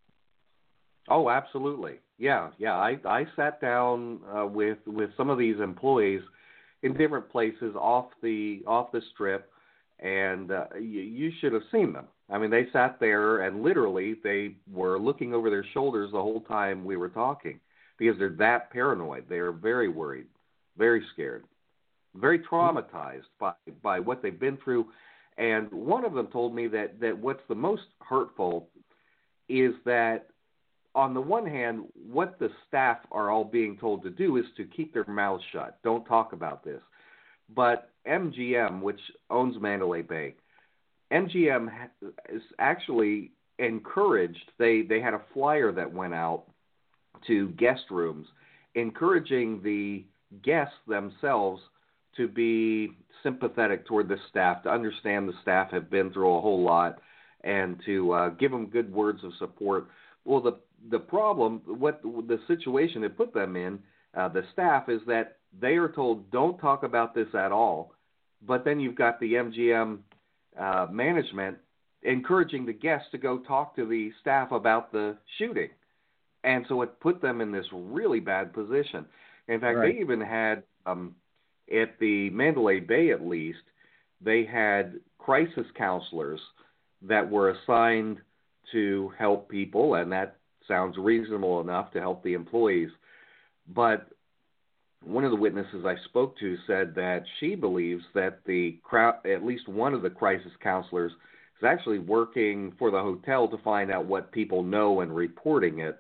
Oh, absolutely. Yeah. I sat down with some of these employees in different places off the strip, and you should have seen them. I mean, they sat there and literally they were looking over their shoulders the whole time we were talking because they're that paranoid. They are very worried, very scared, very traumatized by what they've been through. And one of them told me that what's the most hurtful is that on the one hand, what the staff are all being told to do is to keep their mouths shut. Don't talk about this. But MGM, which owns Mandalay Bay, MGM is actually encouraged, they had a flyer that went out to guest rooms encouraging the guests themselves to be sympathetic toward the staff, to understand the staff have been through a whole lot, and to give them good words of support. Well, the problem, what the situation it put them in, the staff, is that they are told don't talk about this at all, but then you've got the MGM management encouraging the guests to go talk to the staff about the shooting. And so it put them in this really bad position. In fact, They even had, at the Mandalay Bay at least, they had crisis counselors that were assigned to help people, and that sounds reasonable enough to help the employees. But one of the witnesses I spoke to said that she believes that at least one of the crisis counselors is actually working for the hotel to find out what people know and reporting it.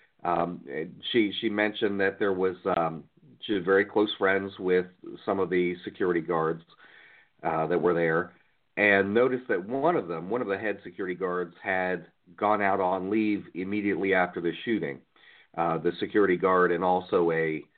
She mentioned that there was she was very close friends with some of the security guards that were there, and noticed that one of the head security guards, had gone out on leave immediately after the shooting. The security guard and also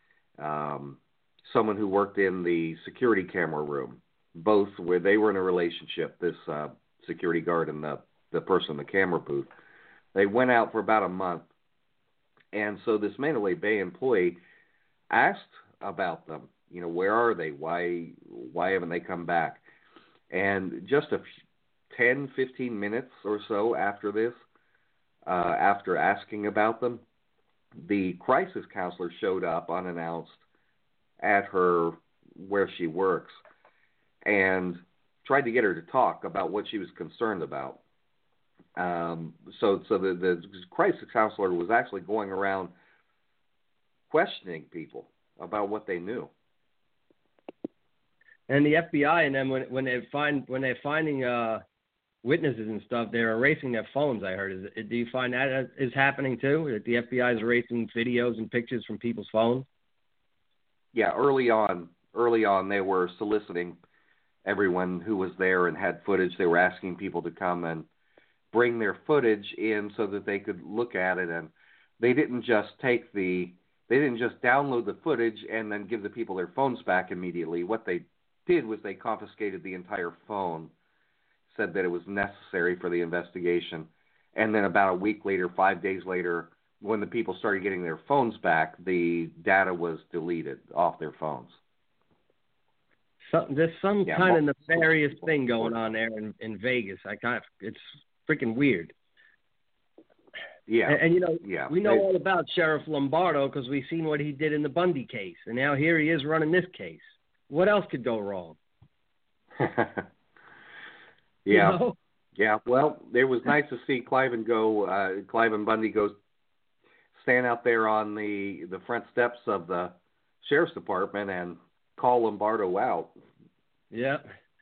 someone who worked in the security camera room, both where they were in a relationship, this security guard and the person in the camera booth. They went out for about a month. And so this Mandalay Bay employee asked about them. Where are they? Why haven't they come back? And just 10, 15 minutes or so after this, after asking about them, the crisis counselor showed up unannounced at where she works and tried to get her to talk about what she was concerned about. So the crisis counselor was actually going around questioning people about what they knew. And the FBI and them, when they're finding witnesses and stuff, they're erasing their phones. I heard. Do you find that is happening too? That the FBI is erasing videos and pictures from people's phones? Yeah, early on, they were soliciting everyone who was there and had footage. They were asking people to come and bring their footage in so that they could look at it, and they didn't just download the footage and then give the people their phones back immediately. What they did was they confiscated the entire phone, said that it was necessary for the investigation, and then about a week later, 5 days later, when the people started getting their phones back, the data was deleted off their phones. There's some kind of nefarious thing going on there in Vegas. It's freaking weird. Yeah. And we know They- all about Sheriff Lombardo because we've seen what he did in the Bundy case, and now here he is running this case. What else could go wrong? Yeah. You know? Yeah. Well, it was nice to see Clive and Bundy go stand out there on the front steps of the sheriff's department and call Lombardo out. Yeah.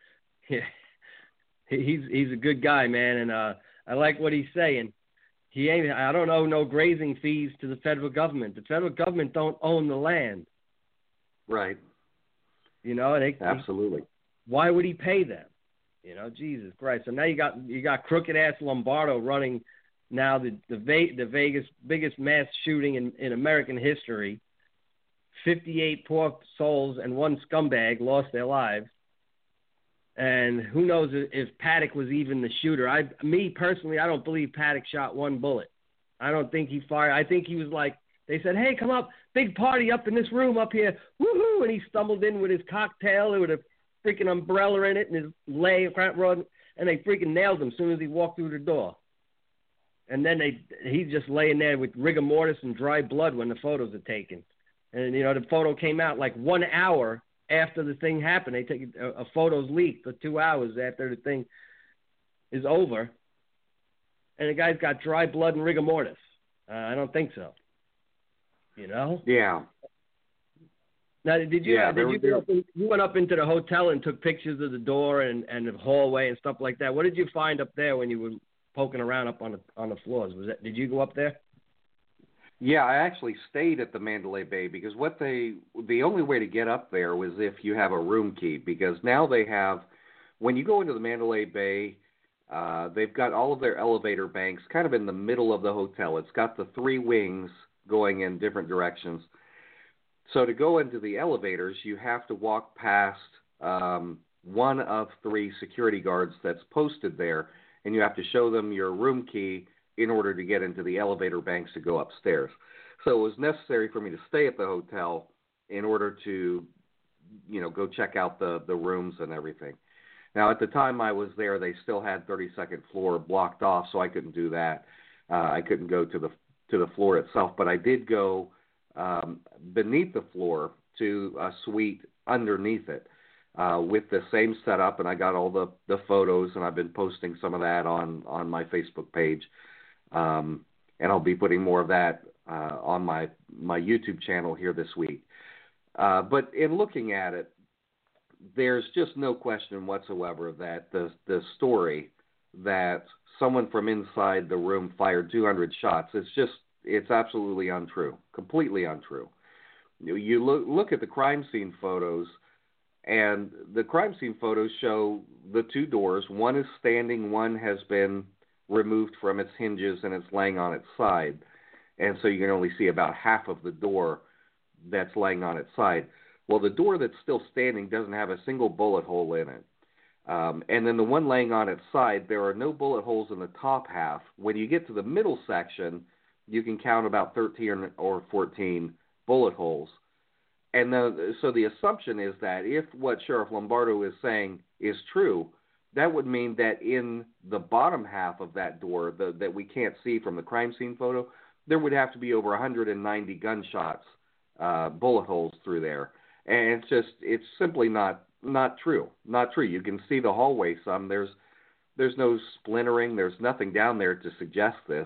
He's a good guy, man, and I like what he's saying. I don't owe no grazing fees to the federal government. The federal government don't own the land. Right. Absolutely. Why would he pay them? Jesus Christ. So now you got crooked ass Lombardo running now the Vegas biggest mass shooting in American history. 58 poor souls and one scumbag lost their lives. And who knows if Paddock was even the shooter. Me personally, I don't believe Paddock shot one bullet. I don't think he fired. I think he was like, they said, hey, come up, big party up in this room up here, woohoo! And he stumbled in with his cocktail with a freaking umbrella in it and his leg rod, and they freaking nailed him as soon as he walked through the door. And then he's just laying there with rigor mortis and dry blood when the photos are taken. And, the photo came out like 1 hour after the thing happened. They take a photos leaked for 2 hours after the thing is over. And the guy's got dry blood and rigor mortis. I don't think so. Yeah. Now, you went up into the hotel and took pictures of the door and the hallway and stuff like that. What did you find up there when you were poking around up on the floors? Did you go up there? Yeah, I actually stayed at the Mandalay Bay because the only way to get up there was if you have a room key, because now they have, when you go into the Mandalay Bay, they've got all of their elevator banks kind of in the middle of the hotel. It's got the 3 wings going in different directions. So to go into the elevators, you have to walk past one of 3 security guards that's posted there, and you have to show them your room key in order to get into the elevator banks to go upstairs. So it was necessary for me to stay at the hotel in order to, go check out the rooms and everything. Now, at the time I was there, they still had 32nd floor blocked off, so I couldn't do that. I couldn't go to the floor itself, but I did go beneath the floor to a suite underneath it with the same setup, and I got all the photos, and I've been posting some of that on my Facebook page. And I'll be putting more of that on my YouTube channel here this week. But in looking at it, there's just no question whatsoever that the story that someone from inside the room fired 200 shots, it's absolutely untrue, completely untrue. You look at the crime scene photos, and the crime scene photos show the 2 doors. One is standing, one has been removed from its hinges and it's laying on its side, and so you can only see about half of the door that's laying on its side. Well, the door that's still standing doesn't have a single bullet hole in it, and then the one laying on its side, there are no bullet holes in the top half. When you get to the middle section, you can count about 13 or 14 bullet holes, and so the assumption is that if what Sheriff Lombardo is saying is true, that would mean that in the bottom half of that door that we can't see from the crime scene photo, there would have to be over 190 gunshots, bullet holes through there. And it's simply not true. Not true. You can see the hallway some. There's no splintering. There's nothing down there to suggest this.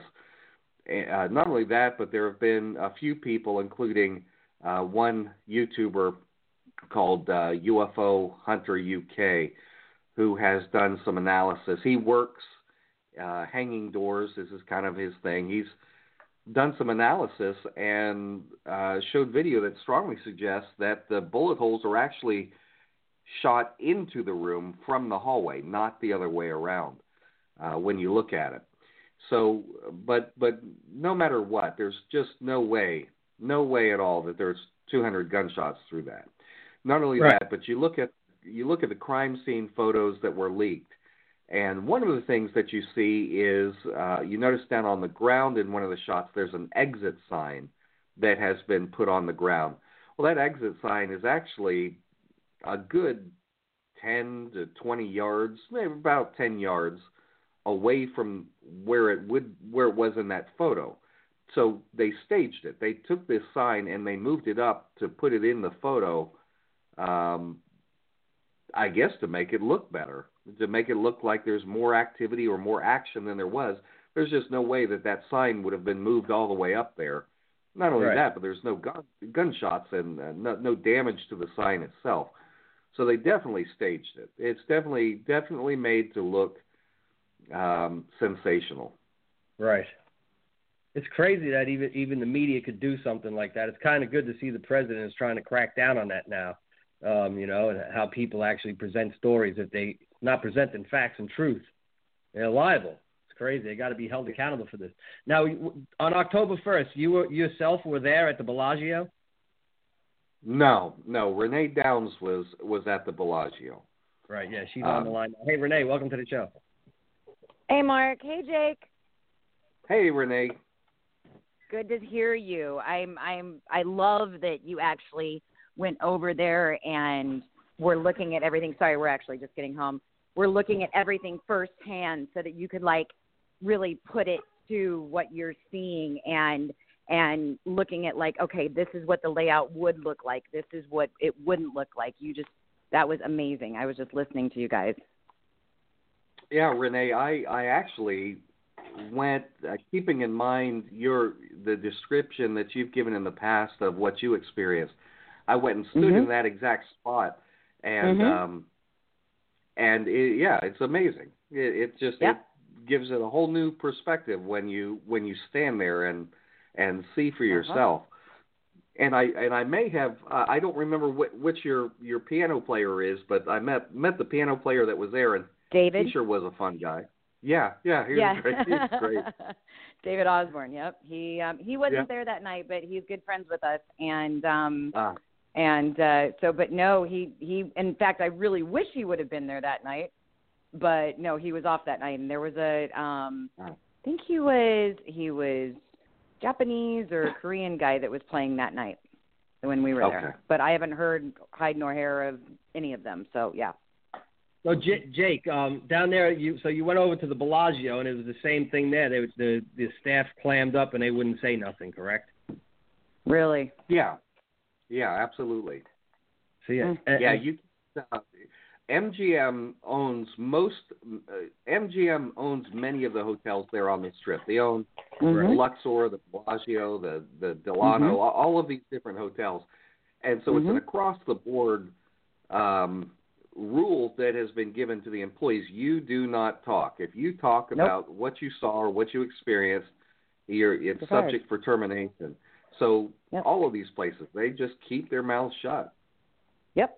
Not only that, but there have been a few people, including one YouTuber called UFO Hunter UK, who has done some analysis. He works hanging doors. This is kind of his thing. He's done some analysis and showed video that strongly suggests that the bullet holes are actually shot into the room from the hallway, not the other way around when you look at it. So, but no matter what, there's just no way at all that there's 200 gunshots through that. Not only that, but you look at the crime scene photos that were leaked, and one of the things that you see is you notice down on the ground in one of the shots there's an exit sign that has been put on the ground. Well, that exit sign is actually a good 10 to 20 yards, maybe about 10 yards away from where it was in that photo. So they staged it. They took this sign and they moved it up to put it in the photo, I guess to make it look better, to make it look like there's more activity or more action than there was. There's just no way that sign would have been moved all the way up there. Not only that, but there's no gunshots and no damage to the sign itself. So they definitely staged it. It's definitely made to look sensational. Right. It's crazy that even the media could do something like that. It's kind of good to see the president is trying to crack down on that now, and how people actually present stories if they not presenting facts and truth. They're liable. It's crazy. They got to be held accountable for this. Now, on October 1st, you yourself were there at the Bellagio? No. Renee Downs was at the Bellagio. Right, yeah, she's on the line. Hey, Renee, welcome to the show. Hey, Mark. Hey, Jake. Hey, Renee. Good to hear you. I love that you actually went over there and we're looking at everything. Sorry, we're actually just getting home. We're looking at everything firsthand so that you could really put it to what you're seeing and looking at okay, this is what the layout would look like. This is what it wouldn't look like. That was amazing. I was just listening to you guys. Yeah, Renee, I actually went, keeping in mind the description that you've given in the past of what you experienced. I went and stood in that exact spot, and it's amazing. It gives it a whole new perspective when you stand there and see for yourself. And I may have I don't remember which your piano player is, but I met the piano player that was there, and David. He sure was a fun guy. Yeah, he was great. He was great. David Osborne. Yep. He wasn't there that night, but he's good friends with us, but no, he in fact I really wish he would have been there that night, but no, he was off that night, and there was I think he was Japanese or Korean guy that was playing that night when we were there, but I haven't heard hide nor hair of any of them. So yeah. So Jake, down there, you went over to the Bellagio, and it was the same thing there. The staff clammed up, and they wouldn't say nothing, correct? Really? Yeah, absolutely. So MGM owns many of the hotels there on the Strip. They own Luxor, the Bellagio, the Delano, all of these different hotels, and so it's an across the board rule that has been given to the employees. You do not talk. If you talk about what you saw or what you experienced, it's subject for termination. So all of these places, they just keep their mouths shut. Yep.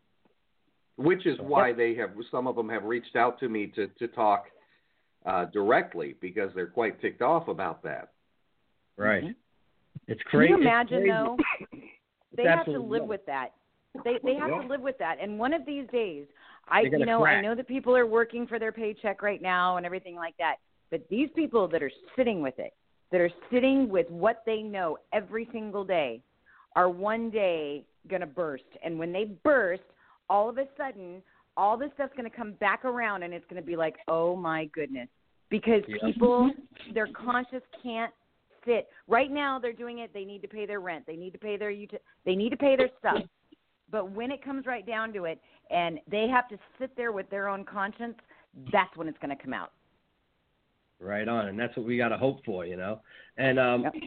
Which is why some of them have reached out to me to talk directly, because they're quite ticked off about that. Right. It's crazy. Can you imagine, though? They have to live with that. They have to live with that. And one of these days, I know that people are working for their paycheck right now and everything like that. But these people that are sitting with it, that are sitting with what they know every single day, are one day going to burst. And when they burst, all of a sudden, all this stuff's going to come back around, and it's going to be like, oh, my goodness. Because people, their conscience can't sit. Right now, they're doing it. They need to pay their rent. They need to pay their they need to pay their stuff. But when it comes right down to it, and they have to sit there with their own conscience, that's when it's going to come out. Right on, and that's what we got to hope for, And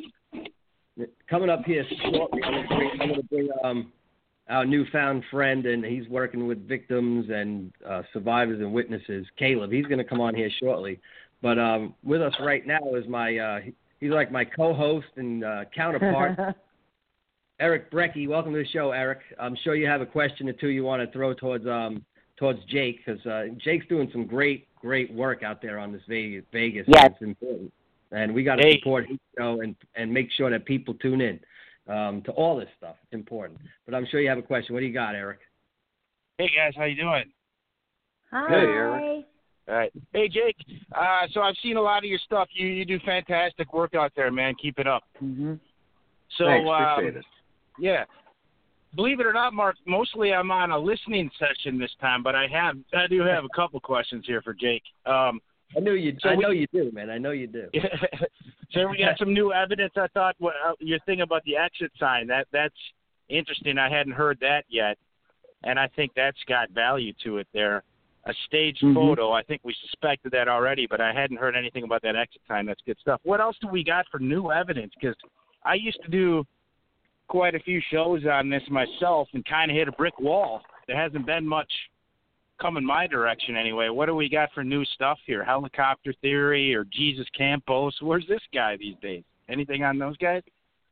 coming up here shortly, I'm going to bring our newfound friend, and he's working with victims and survivors and witnesses, Caleb. He's going to come on here shortly. But with us right now is he's like my co-host and counterpart, Eric Brecky. Welcome to the show, Eric. I'm sure you have a question or two you want to throw towards Jake, because Jake's doing some great work out there on this Vegas. Yes. It's important. And we got to support his show and make sure that people tune in to all this stuff. It's important. But I'm sure you have a question. What do you got, Eric? Hey, guys. How you doing? Hi. Hey, Eric. All right. Hey, Jake. So I've seen a lot of your stuff. You do fantastic work out there, man. Keep it up. Mm-hmm. So, thanks. Appreciate it. Yeah. Believe it or not, Mark, mostly I'm on a listening session this time, but I do have a couple questions here for Jake. I know you do, man. I know you do. So we got some new evidence. I thought your thing about the exit sign, that's interesting. I hadn't heard that yet, and I think that's got value to it there. A staged photo, I think we suspected that already, but I hadn't heard anything about that exit sign. That's good stuff. What else do we got for new evidence? Because I used to do quite a few shows on this myself and kind of hit a brick wall. There hasn't been much coming my direction anyway. What do we got for new stuff here? Helicopter Theory or Jesus Campos? Where's this guy these days? Anything on those guys?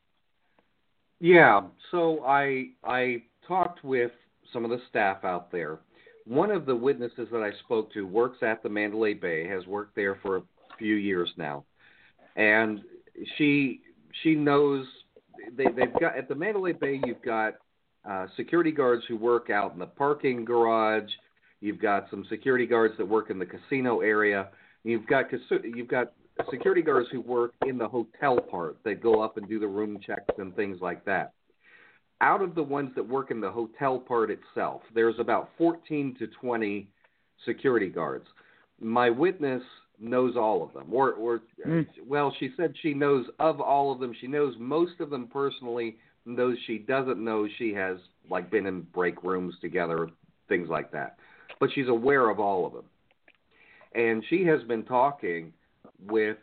Yeah, so I talked with some of the staff out there. One of the witnesses that I spoke to works at the Mandalay Bay, has worked there for a few years now. And she knows they've got at the Mandalay Bay, you've got security guards who work out in the parking garage. You've got some security guards that work in the casino area. You've got security guards who work in the hotel part. They go up and do the room checks and things like that. Out of the ones that work in the hotel part itself, there's about 14 to 20 security guards. My witness knows all of them. Well, she said she knows of all of them. She knows most of them personally. And those she doesn't know, she has been in break rooms together, things like that. But she's aware of all of them. And she has been talking with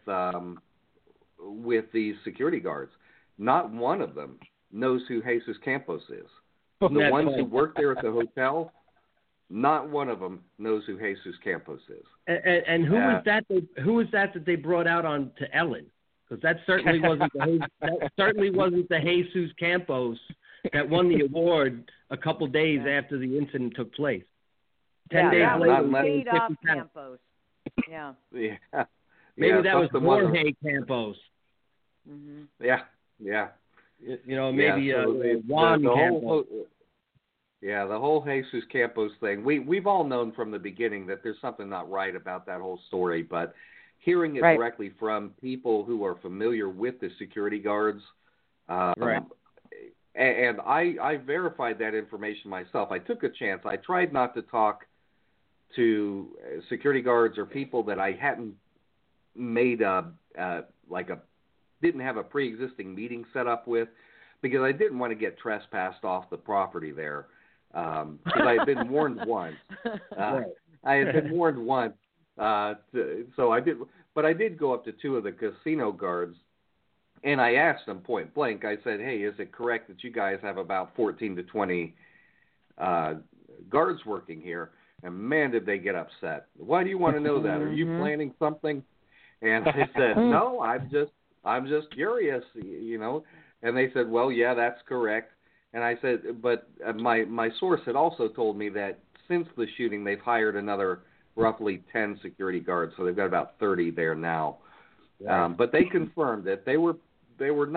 these security guards. Not one of them knows who Jesus Campos is. The ones who work there at the hotel, not one of them knows who Jesus Campos is. And who was that? Who was that they brought out on to Ellen? Because that certainly wasn't the Jesus Campos that won the award a couple days after the incident took place. 10 days later, paid off Campos. Yeah. Maybe that was Jorge Campos. Mm-hmm. Yeah. Maybe Juan Campos. The whole Jesus Campos thing. We've all known from the beginning that there's something not right about that whole story, but hearing it directly from people who are familiar with the security guards, and I verified that information myself. I took a chance. I tried not to talk to security guards or people that I hadn't made didn't have a pre-existing meeting set up with, because I didn't want to get trespassed off the property there. Because I had been warned once. I had been warned once. So I did, but I did go up to two of the casino guards, and I asked them point blank. I said, "Hey, is it correct that you guys have about 14 to 20 guards working here?" And man, did they get upset. Why do you want to know that? Are you planning something? And I said, "No, I'm just curious, And they said, "Well, yeah, that's correct." And I said, "But my source had also told me that since the shooting, they've hired another roughly 10 security guards, so they've got about 30 there now." But they confirmed it. They weren't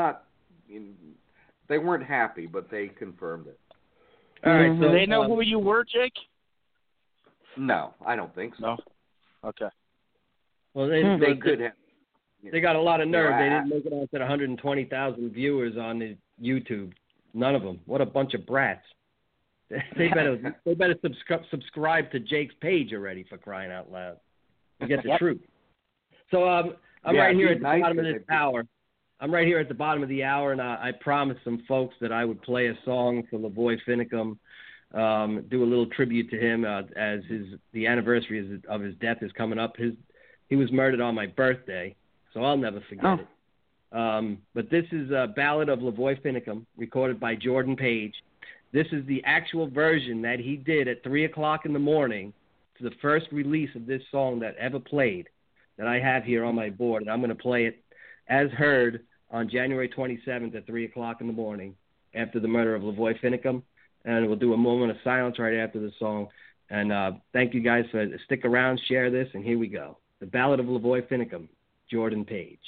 happy, but they confirmed it. All right. So they know who you were, Jake? No, I don't think so. No. Okay. Well, they could have. They got a lot of nerve. They didn't make it out to 120,000 viewers on the YouTube. None of them. What a bunch of brats. They better subscribe to Jake's page already, for crying out loud, to get the truth. So I'm right here at the bottom of this hour. I'm right here at the bottom of the hour, and I promised some folks that I would play a song for Lavoy Finicum, do a little tribute to him as the anniversary of his death is coming up. He was murdered on my birthday, so I'll never forget it. But this is a Ballad of Lavoy Finicum, recorded by Jordan Page. This is the actual version that he did at 3 o'clock in the morning. It's the first release of this song that ever played that I have here on my board, and I'm going to play it as heard on January 27th at 3 o'clock in the morning after the murder of Lavoy Finicum, and we'll do a moment of silence right after the song. And thank you guys for stick around, share this, and here we go. The Ballad of Lavoy Finicum, Jordan Page.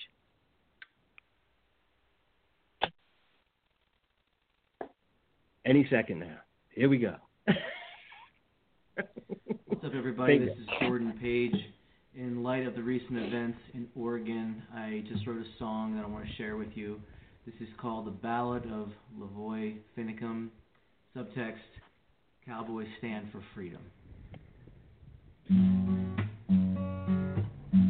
Any second now. Here we go. What's up, everybody? This is Jordan Page. In light of the recent events in Oregon, I just wrote a song that I want to share with you. This is called The Ballad of Lavoy Finicum. Subtext, Cowboys Stand for Freedom.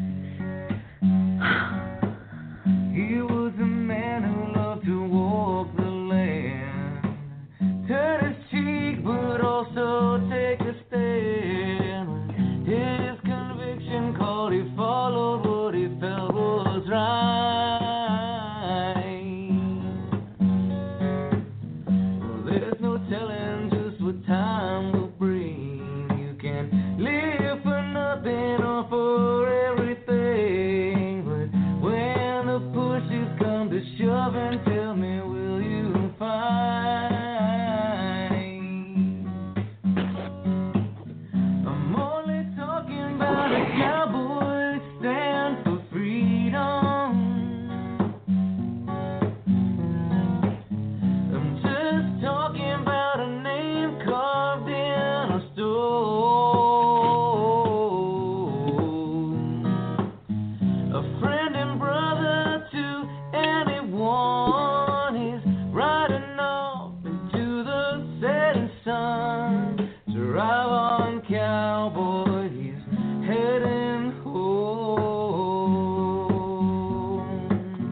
loving, tell me, will you find? I'm only talking about a cowboy stand for freedom. I'm just talking about a name carved in a stone. A friend and brother to anyone. He's riding off into the setting sun. Drive on, cowboy, he's heading home.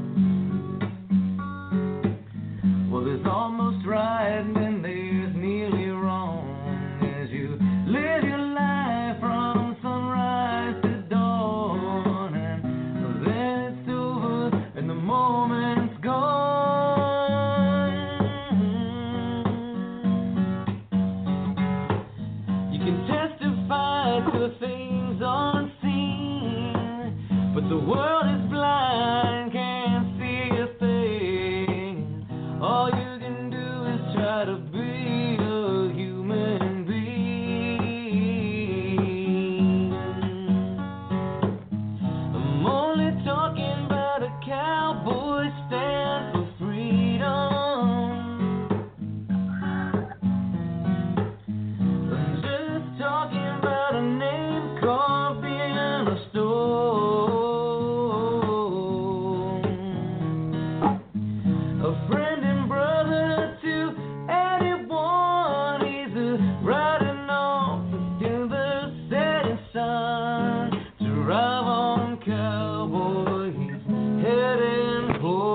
Well, there's almost right and then there's nearly wrong as you live your life from sunrise to dawn, and then it's over and the moment's gone. You can testify to things unseen, but the world is blind, can't see a thing. All you can do is try to be a human being. I'm only talking about a cowboy stand for freedom. I'm just talking about a name carved in a stone. A friend and brother to anyone. He's riding off into the setting sun. Drive on, cowboy, he's heading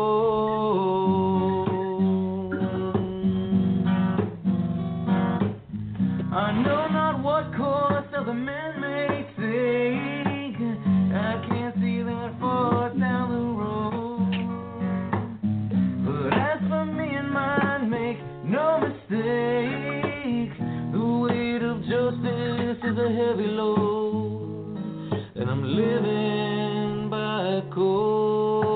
home. I know not what course other men may take. I can't see that far down the road. But as for me and mine, make no mistake, the weight of justice is a heavy load, and I'm living by code.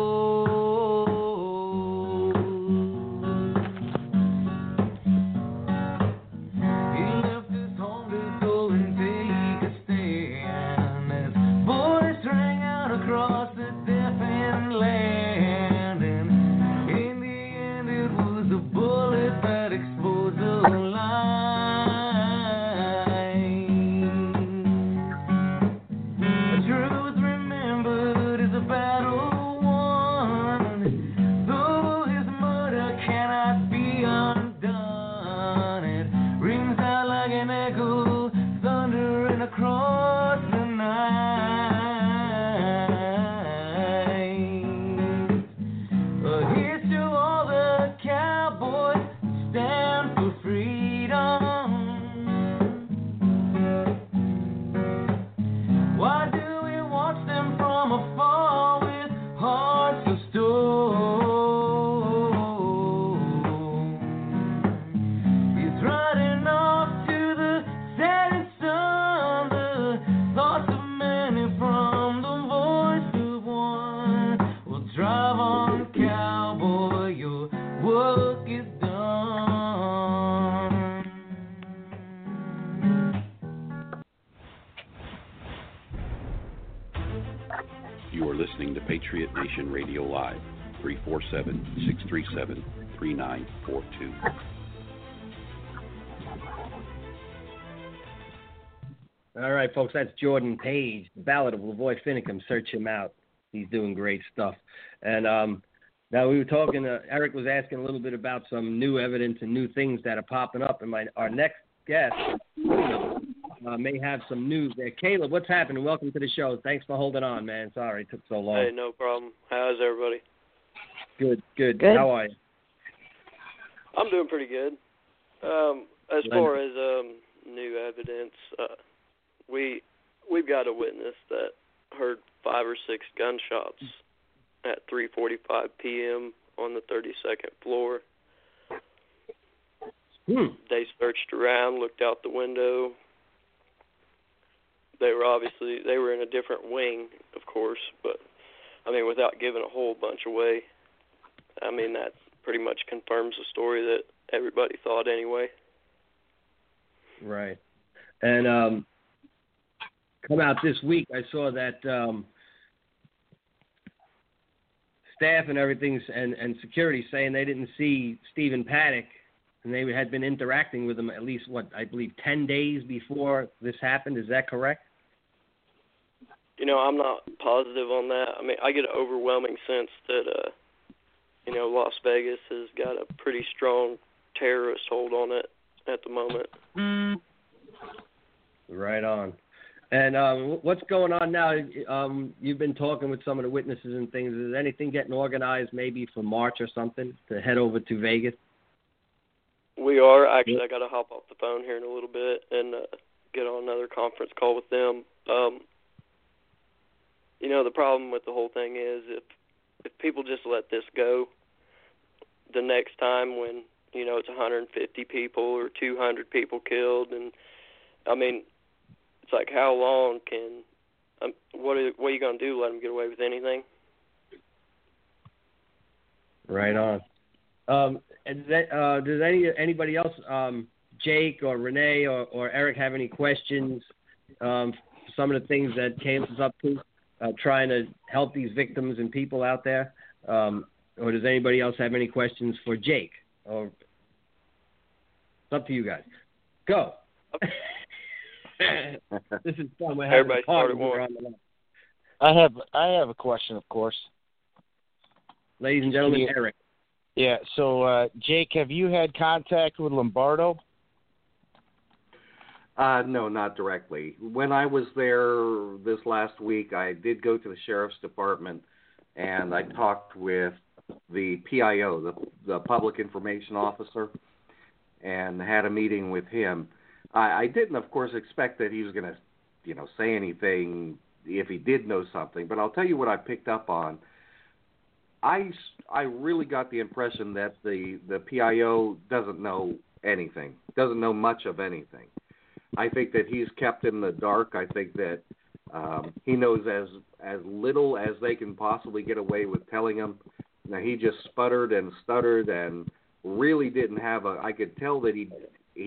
He left his home to go and take a stand as bullets rang out across the deafened land, and in the end it was a bullet that exposed the line. A truth remembered is a battle won, though his murder cannot be undone. It rings out like an echo, thundering across the night. Here's to all the cowboys who stand for freedom. Why do we watch them from afar with hearts of stone? He's riding off to the setting sun. The thoughts of many from the voice of one. Well, drive on, cowboy, your work is done. You are listening to Patriot Nation Radio Live, 347-637-3942. All right, folks, that's Jordan Page, the Ballad of Lavoy Finicum. Search him out. He's doing great stuff. And now we were talking, Eric was asking a little bit about some new evidence and new things that are popping up. And our next guest may have some news there. Caleb, what's happening? Welcome to the show. Thanks for holding on, man. Sorry it took so long. Hey, no problem. How's everybody? Good. Good. How are you? I'm doing pretty good. As far as new evidence, we've got a witness that heard 5 or 6 gunshots at 3:45 p.m. on the 32nd floor. They searched around, looked out the window. They were in a different wing, of course, but I mean, without giving a whole bunch away, I mean, that pretty much confirms the story that everybody thought anyway. Right. And come out this week, I saw that staff and everything and security saying they didn't see Stephen Paddock, and they had been interacting with him at least, I believe 10 days before this happened. Is that correct? I'm not positive on that. I mean, I get an overwhelming sense that, Las Vegas has got a pretty strong terrorist hold on it at the moment. Right on. And what's going on now? You've been talking with some of the witnesses and things. Is anything getting organized maybe for March or something to head over to Vegas? We are. Actually, I got to hop off the phone here in a little bit and get on another conference call with them. The problem with the whole thing is if people just let this go, the next time when, it's 150 people or 200 people killed, and, I mean, it's like, how long can what are you going to do, let them get away with anything? Right on. Does anybody else, Jake or Renee or Eric, have any questions? Some of the things that Kayla's up to, trying to help these victims and people out there? Or does anybody else have any questions for Jake? Or it's up to you guys. Go. This is fun. We're having a party. We're on the line. I have a question, of course. Ladies and gentlemen, Eric. Yeah. So, Jake, have you had contact with Lombardo? No, not directly. When I was there this last week, I did go to the sheriff's department, and I talked with the PIO, the public information officer, and had a meeting with him. I didn't, of course, expect that he was going to, say anything if he did know something. But I'll tell you what I picked up on. I really got the impression that the PIO doesn't know anything, doesn't know much of anything. I think that he's kept in the dark. I think that he knows as little as they can possibly get away with telling him. Now, he just sputtered and stuttered and really didn't have I could tell that he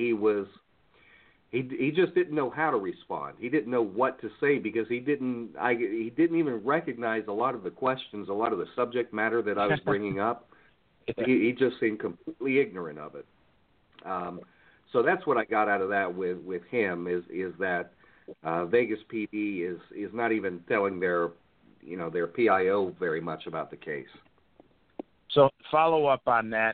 just didn't know how to respond. He didn't know what to say because he didn't even recognize a lot of the questions, a lot of the subject matter that I was bringing up. He just seemed completely ignorant of it. So that's what I got out of that with him is that Vegas PD is not even telling their PIO very much about the case. So follow up on that.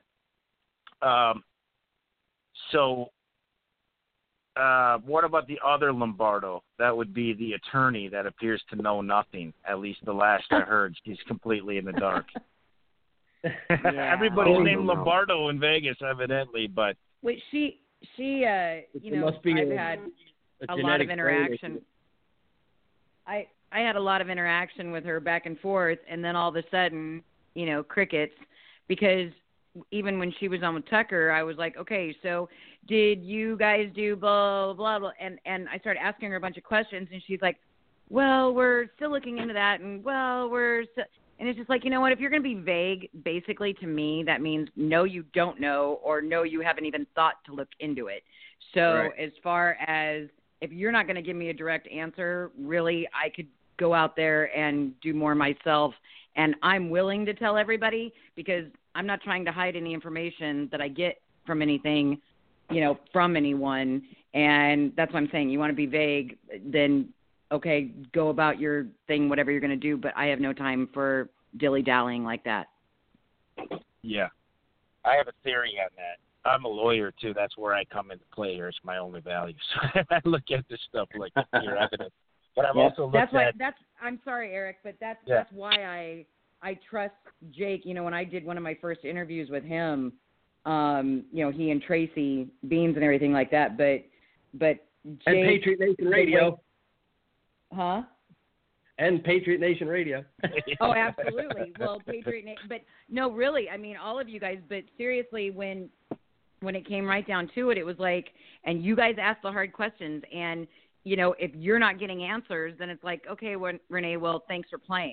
What about the other Lombardo? That would be the attorney that appears to know nothing. At least the last I heard, she's completely in the dark. Yeah. Everybody's named Lombardo in Vegas, evidently, but wait, she I've had a lot of interaction. I had a lot of interaction with her back and forth, and then all of a sudden, crickets, because even when she was on with Tucker, I was like, okay, so did you guys do blah, blah, blah, and I started asking her a bunch of questions, and she's like, well, we're still looking into that, and and it's just like, you know what, if you're going to be vague, basically to me, that means no, you don't know, or no, you haven't even thought to look into it. So right. As far as if you're not going to give me a direct answer, really, I could go out there and do more myself, and I'm willing to tell everybody because I'm not trying to hide any information that I get from anything, from anyone, and that's what I'm saying. You want to be vague, then okay, go about your thing, whatever you're going to do, but I have no time for dilly-dallying like that. Yeah. I have a theory on that. I'm a lawyer, too. That's where I come into play here. It's my only value. So I look at this stuff like your evidence. But I've also looked I'm sorry, Eric, but that's why I trust Jake. When I did one of my first interviews with him, he and Tracy Beans and everything like that, but Jake, and Patriot Nation Radio. Huh? And Patriot Nation Radio. Oh, absolutely. Well, Patriot Nation, but no, really, I mean, all of you guys, but seriously, when it came right down to it, it was like, and you guys asked the hard questions, and, if you're not getting answers, then it's like, okay, well, Renee, well, thanks for playing.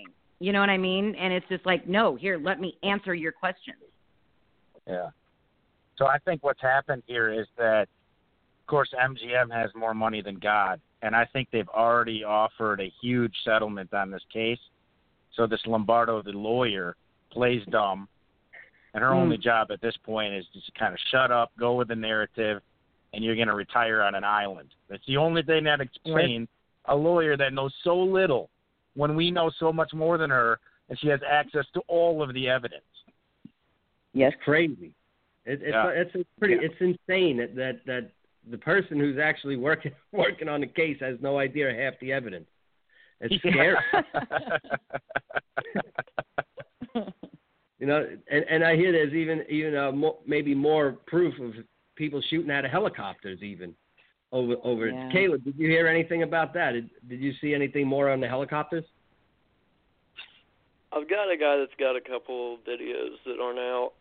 You know what I mean? And it's just like, no, here, let me answer your questions. Yeah. So I think what's happened here is that, of course, MGM has more money than God, and I think they've already offered a huge settlement on this case. So this Lombardo, the lawyer, plays dumb, and her only job at this point is just kind of shut up, go with the narrative, and you're going to retire on an island. That's the only thing that explains a lawyer that knows so little when we know so much more than her, and she has access to all of the evidence. Yes, it's crazy. It's insane that the person who's actually working on the case has no idea half the evidence. It's scary. You know, and I hear there's even maybe more proof of people shooting out of helicopters even over. Yeah. Caleb, did you hear anything about that? Did you see anything more on the helicopters? I've got a guy that's got a couple videos that aren't out.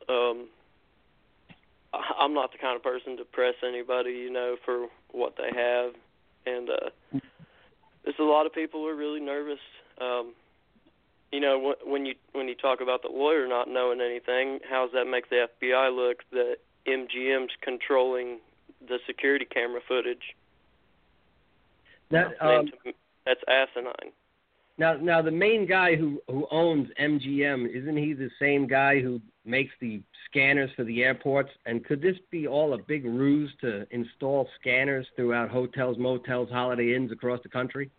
I'm not the kind of person to press anybody, you know, for what they have, and there's a lot of people who are really nervous. You know, when you talk about the lawyer not knowing anything, how does that make the FBI look that MGM's controlling the security camera footage? That's asinine. Now the main guy who owns MGM, isn't he the same guy who makes the scanners for the airports? And could this be all a big ruse to install scanners throughout hotels, motels, Holiday Inns across the country?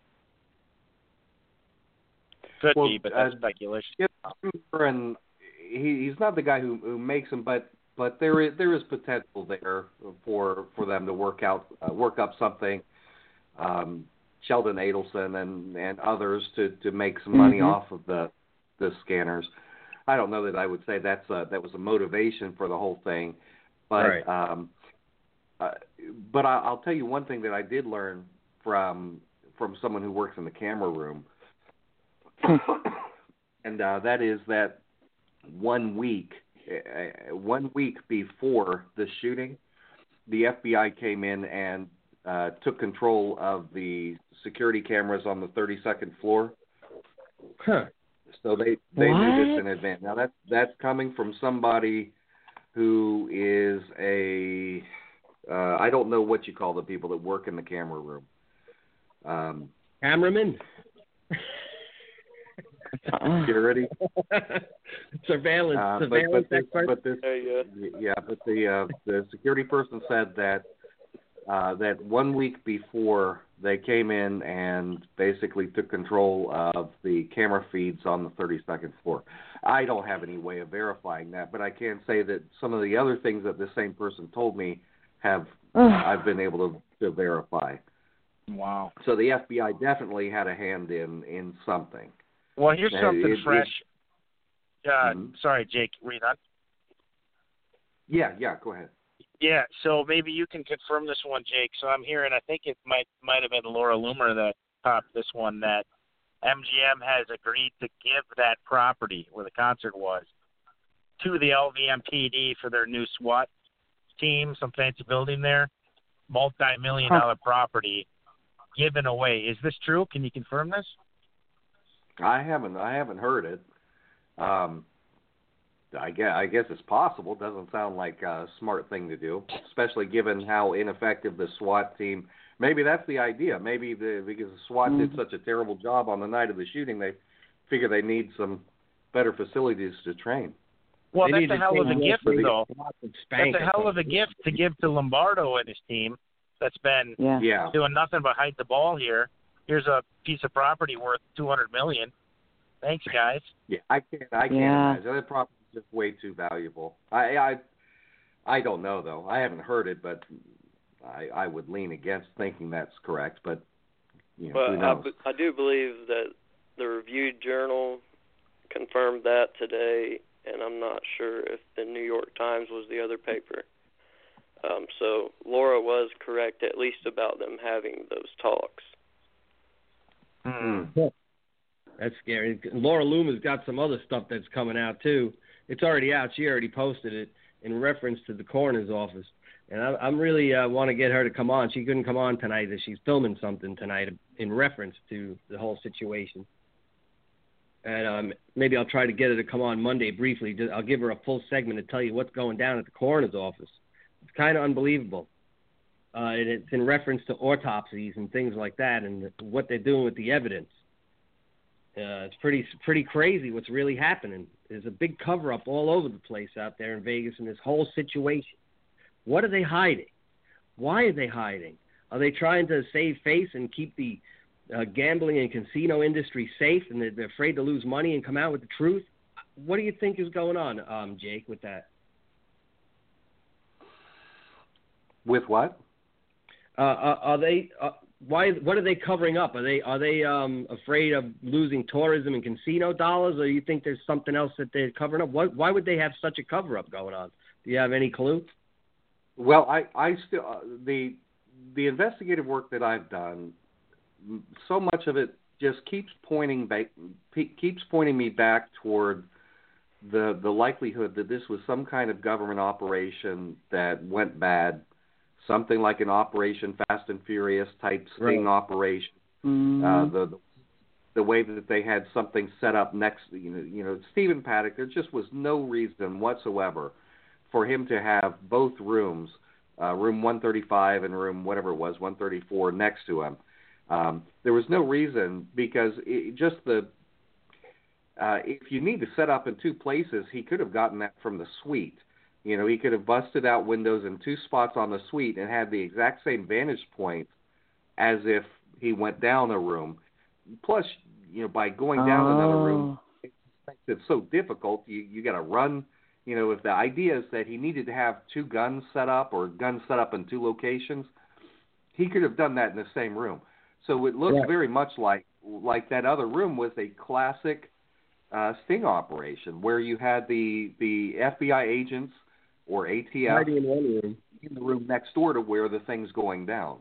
Could be, but that's speculation. And he's not the guy who makes them, but there is potential there for them to work up something. Sheldon Adelson and others to make some money off of the scanners. I don't know that I would say that was a motivation for the whole thing, but right. But I'll tell you one thing that I did learn from someone who works in the camera room, and that is that 1 week before the shooting, the FBI came in and took control of the security cameras on the 32nd floor. Huh. So they knew this in advance. Now that's coming from somebody who is a I don't know what you call the people that work in the camera room. Cameraman. Security. Surveillance expert. But the security person said that 1 week before they came in and basically took control of the camera feeds on the 32nd floor. I don't have any way of verifying that, but I can say that some of the other things that the same person told me I've been able to verify. Wow. So the FBI definitely had a hand in something. Well, here's something fresh. Sorry, Jake, read on. Yeah, go ahead. Yeah, so maybe you can confirm this one, Jake. So I'm hearing, I think it might have been Laura Loomer that popped this one, that MGM has agreed to give that property where the concert was to the LVMPD for their new SWAT team, some fancy building there, multi-million-dollar property given away. Is this true? Can you confirm this? I haven't heard it. I guess it's possible. Doesn't sound like a smart thing to do, especially given how ineffective the SWAT team. Maybe that's the idea. Maybe because the SWAT did such a terrible job on the night of the shooting, they figure they need some better facilities to train. Well, that's a hell of a gift, though. That's a hell of a gift to give to Lombardo and his team that's been doing nothing but hide the ball here. Here's a piece of property worth $200 million. Thanks, guys. Yeah, I can't imagine. That property is just way too valuable. I don't know, though. I haven't heard it, but I would lean against thinking that's correct. But who knows? I do believe that the Review-Journal confirmed that today, and I'm not sure if the New York Times was the other paper. So Laura was correct, at least about them having those talks. That's scary. Laura Loomer's got some other stuff that's coming out, too. It's already out. She already posted it in reference to the coroner's office. And I'm really want to get her to come on. She couldn't come on tonight. She's filming something tonight in reference to the whole situation. and maybe I'll try to get her to come on Monday briefly. I'll give her a full segment to tell you what's going down at the coroner's office. It's kind of unbelievable. And it's in reference to autopsies and things like that and what they're doing with the evidence. It's pretty crazy what's really happening. There's a big cover-up all over the place out there in Vegas in this whole situation. What are they hiding? Why are they hiding? Are they trying to save face and keep the gambling and casino industry safe, and they're afraid to lose money and come out with the truth? What do you think is going on, Jake, with that? With what? Are they? Why? What are they covering up? Are they afraid of losing tourism and casino dollars, or you think there's something else that they're covering up? Why would they have such a cover-up going on? Do you have any clue? Well, I still the investigative work that I've done, so much of it just keeps pointing me back toward the likelihood that this was some kind of government operation that went bad. Something like an Operation Fast and Furious type sting operation. Mm-hmm. The way that they had something set up next, Stephen Paddock. There just was no reason whatsoever for him to have both rooms, room 135 and room whatever it was, 134 next to him. There was no reason because if you need to set up in two places, he could have gotten that from the suite. He could have busted out windows in two spots on the suite and had the exact same vantage point as if he went down a room. Plus, by going down another room, it makes it so difficult. You got to run. If the idea is that he needed to have two guns set up or guns set up in two locations, he could have done that in the same room. So it looked very much like that other room was a classic sting operation where you had the FBI agents or ATF in the room next door to where the thing's going down.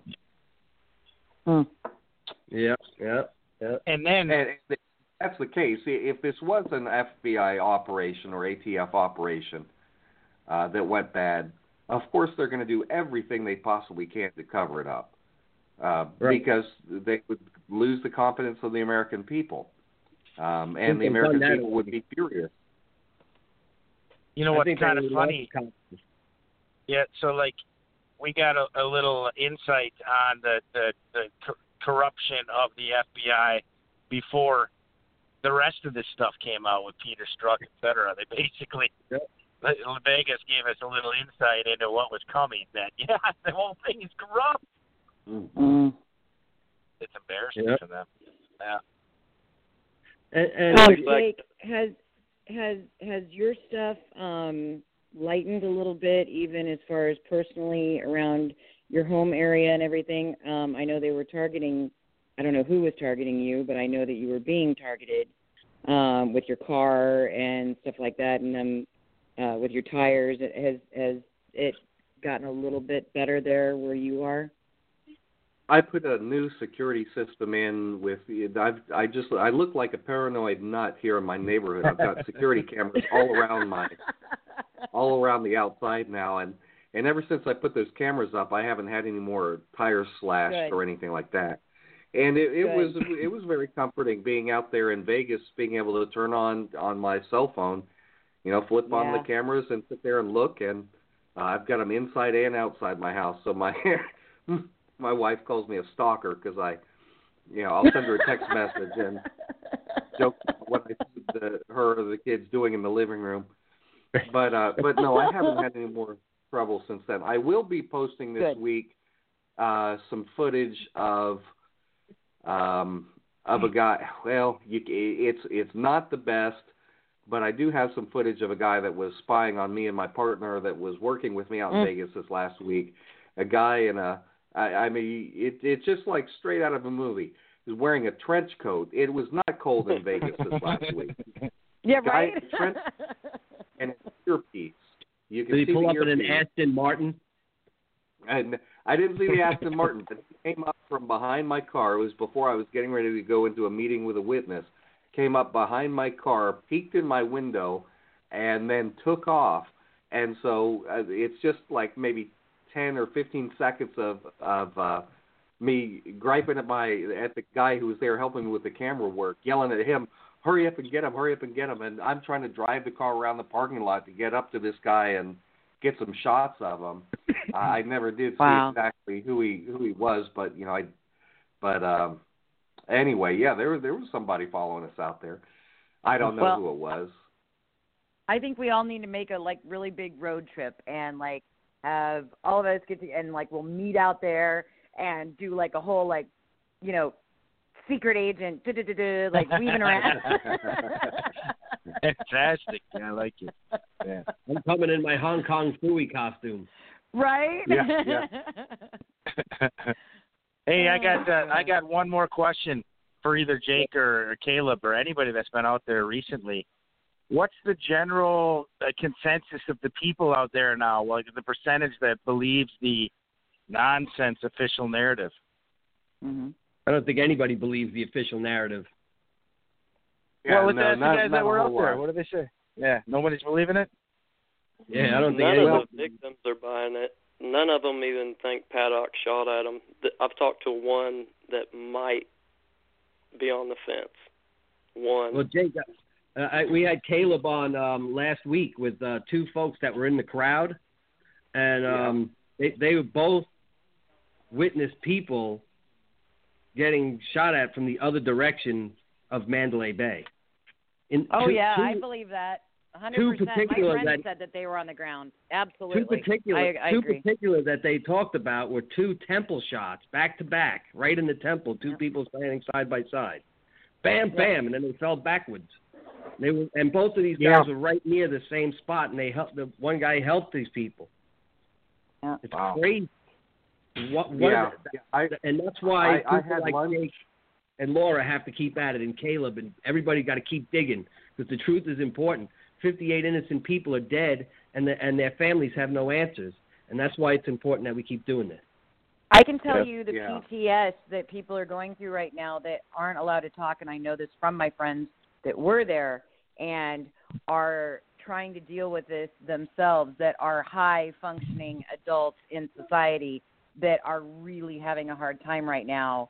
Yeah. And that's the case. If this was an FBI operation or ATF operation that went bad, of course they're going to do everything they possibly can to cover it up because they would lose the confidence of the American people. And the American people would be furious. You know what's kind of funny? Yeah, so we got a little insight on the corruption of the FBI before the rest of this stuff came out with Peter Strzok, et cetera. They basically, Vegas gave us a little insight into what was coming, that, the whole thing is corrupt. Mm-hmm. It's embarrassing for them. Yeah. And Jake, has your stuff lightened a little bit, even as far as personally around your home area and everything? I know they were targeting, I don't know who was targeting you, but I know that you were being targeted with your car and stuff like that, and then with your tires. Has it gotten a little bit better there where you are? I put a new security system in with. I look like a paranoid nut here in my neighborhood. I've got security cameras all around the outside now, and ever since I put those cameras up, I haven't had any more tires slashed or anything like that. And it was very comforting being out there in Vegas, being able to turn on my cell phone, flip on the cameras and sit there and look, and I've got them inside and outside my house. So my wife calls me a stalker because I'll send her a text message and joke about what I see her or the kids doing in the living room. But no, I haven't had any more trouble since then. I will be posting this week some footage of a guy. Well, it's not the best, but I do have some footage of a guy that was spying on me and my partner that was working with me out in Vegas this last week. A guy in it's just like straight out of a movie. He was wearing a trench coat. It was not cold in Vegas this last week. Yeah, right. Trench and an earpiece. You can Did see he pull up in earpiece. an Aston Martin? And I didn't see the Aston Martin, but he came up from behind my car. It was before I was getting ready to go into a meeting with a witness. Came up behind my car, peeked in my window, and then took off. And so it's just like maybe 10 or 15 seconds of me griping at the guy who was there helping me with the camera work, yelling at him, hurry up and get him, hurry up and get him. And I'm trying to drive the car around the parking lot to get up to this guy and get some shots of him. I never did see exactly who he was, but anyway, yeah, there was somebody following us out there. I don't know who it was. I think we all need to make a really big road trip and have all of us get together and we'll meet out there and do a whole secret agent weaving around. Fantastic. Yeah, I like it. Yeah. I'm coming in my Hong Kong Phooey costume. Right? Yeah. Hey, I got one more question for either Jake or Caleb or anybody that's been out there recently. What's the general consensus of the people out there now? The percentage that believes the nonsense official narrative? Mm-hmm. I don't think anybody believes the official narrative. Yeah, the guys that were out there, what do they say? Yeah, nobody's believing it? Yeah, I don't think none of the victims are buying it. None of them even think Paddock shot at them. I've talked to one that might be on the fence. One. Well, Jake, we had Caleb on last week with two folks that were in the crowd, and they were both witnessed people getting shot at from the other direction of Mandalay Bay. I believe that. 100%. My friend said that they were on the ground. Absolutely. I agree. Particular that they talked about were two temple shots back to back, right in the temple. Two people standing side by side. Bam, bam, and then they fell backwards. And both of these guys were right near the same spot, and they helped. The one guy helped these people. Yeah. It's crazy. And that's why people like Jake and Laura have to keep at it, and Caleb, and everybody got to keep digging, because the truth is important. 58 innocent people are dead, and their families have no answers, and that's why it's important that we keep doing this. I can tell you the PTS that people are going through right now that aren't allowed to talk, and I know this from my friends that were there and are trying to deal with this themselves, that are high-functioning adults in society that are really having a hard time right now.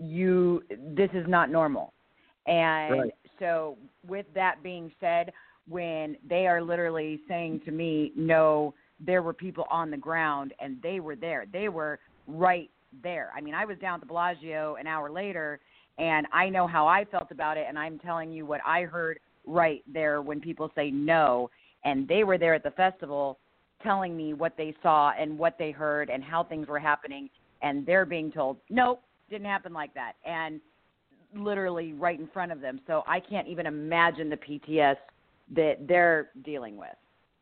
This is not normal. And so with that being said, when they are literally saying to me, no, there were people on the ground, and they were there. They were right there. I mean, I was down at the Bellagio an hour later, and I know how I felt about it, and I'm telling you what I heard right there when people say no, and they were there at the festival telling me what they saw and what they heard and how things were happening, and they're being told, nope, didn't happen like that, and literally right in front of them. So I can't even imagine the PTS that they're dealing with.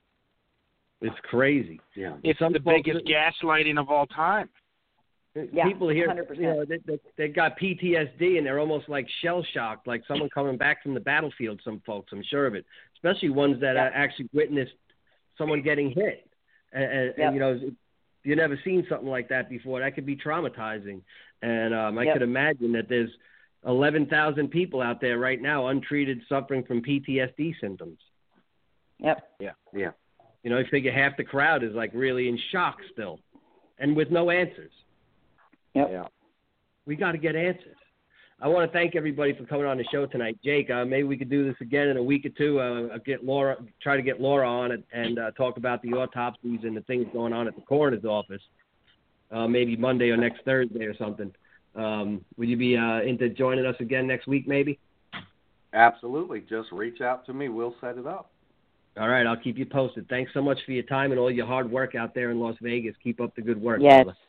It's crazy. Yeah, it's the biggest gaslighting of all time. People here, 100%. They got PTSD, and they're almost like shell-shocked, like someone coming back from the battlefield, some folks, I'm sure of it, especially ones that actually witnessed someone getting hit. And you've never seen something like that before. That could be traumatizing. And I could imagine that there's 11,000 people out there right now untreated, suffering from PTSD symptoms. Yep. Yeah. I figure half the crowd is really in shock still, and with no answers. Yep. Yeah. We got to get answers. I want to thank everybody for coming on the show tonight. Jake, maybe we could do this again in a week or two. Try to get Laura on it and talk about the autopsies and the things going on at the coroner's office. Maybe Monday or next Thursday or something. Would you be into joining us again next week, maybe? Absolutely. Just reach out to me. We'll set it up. All right. I'll keep you posted. Thanks so much for your time and all your hard work out there in Las Vegas. Keep up the good work. Yes. Brother.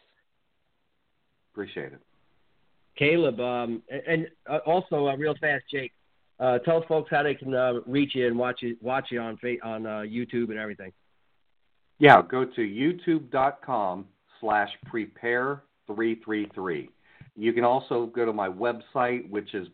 Appreciate it. Caleb, and also real fast, Jake, tell folks how they can reach you and watch you on YouTube and everything. Yeah, go to youtube.com/prepare333. You can also go to my website, which is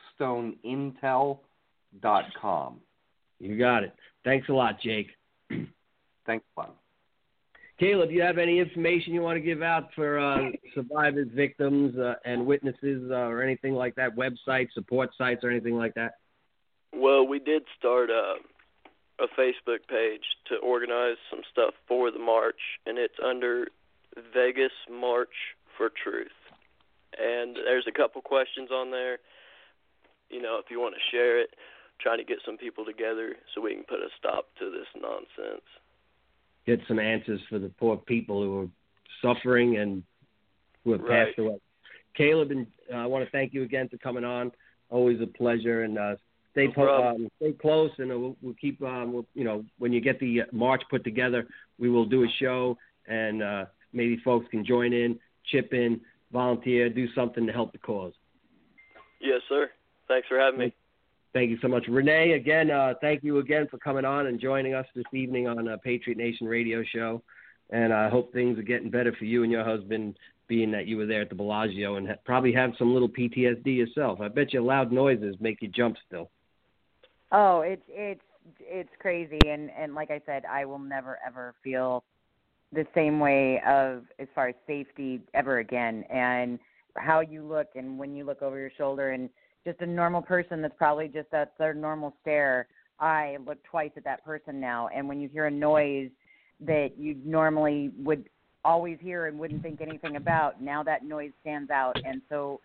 blackstoneintel.com. You got it. Thanks a lot, Jake. Thanks a lot. Caleb, do you have any information you want to give out for survivors, victims, and witnesses or anything like that, websites, support sites, or anything like that? Well, we did start a Facebook page to organize some stuff for the march, and it's under Vegas March for Truth. And there's a couple questions on there. if you want to share it, trying to get some people together so we can put a stop to this nonsense. Get some answers for the poor people who are suffering and who have passed away. Caleb, and I want to thank you again for coming on. Always a pleasure, and stay close, and we'll keep. When you get the march put together, we will do a show, and maybe folks can join in, chip in, volunteer, do something to help the cause. Yes, sir. Thanks for having me. Thank you so much. Renee, again, thank you again for coming on and joining us this evening on Patriot Nation Radio Show. And I hope things are getting better for you and your husband, being that you were there at the Bellagio and probably have some little PTSD yourself. I bet you loud noises make you jump still. Oh, it's crazy. And like I said, I will never, ever feel the same way as far as safety ever again. And how you look and when you look over your shoulder and just a normal person that's probably just that's their normal stare, I look twice at that person now. And when you hear a noise that you normally would always hear and wouldn't think anything about, now that noise stands out. And so,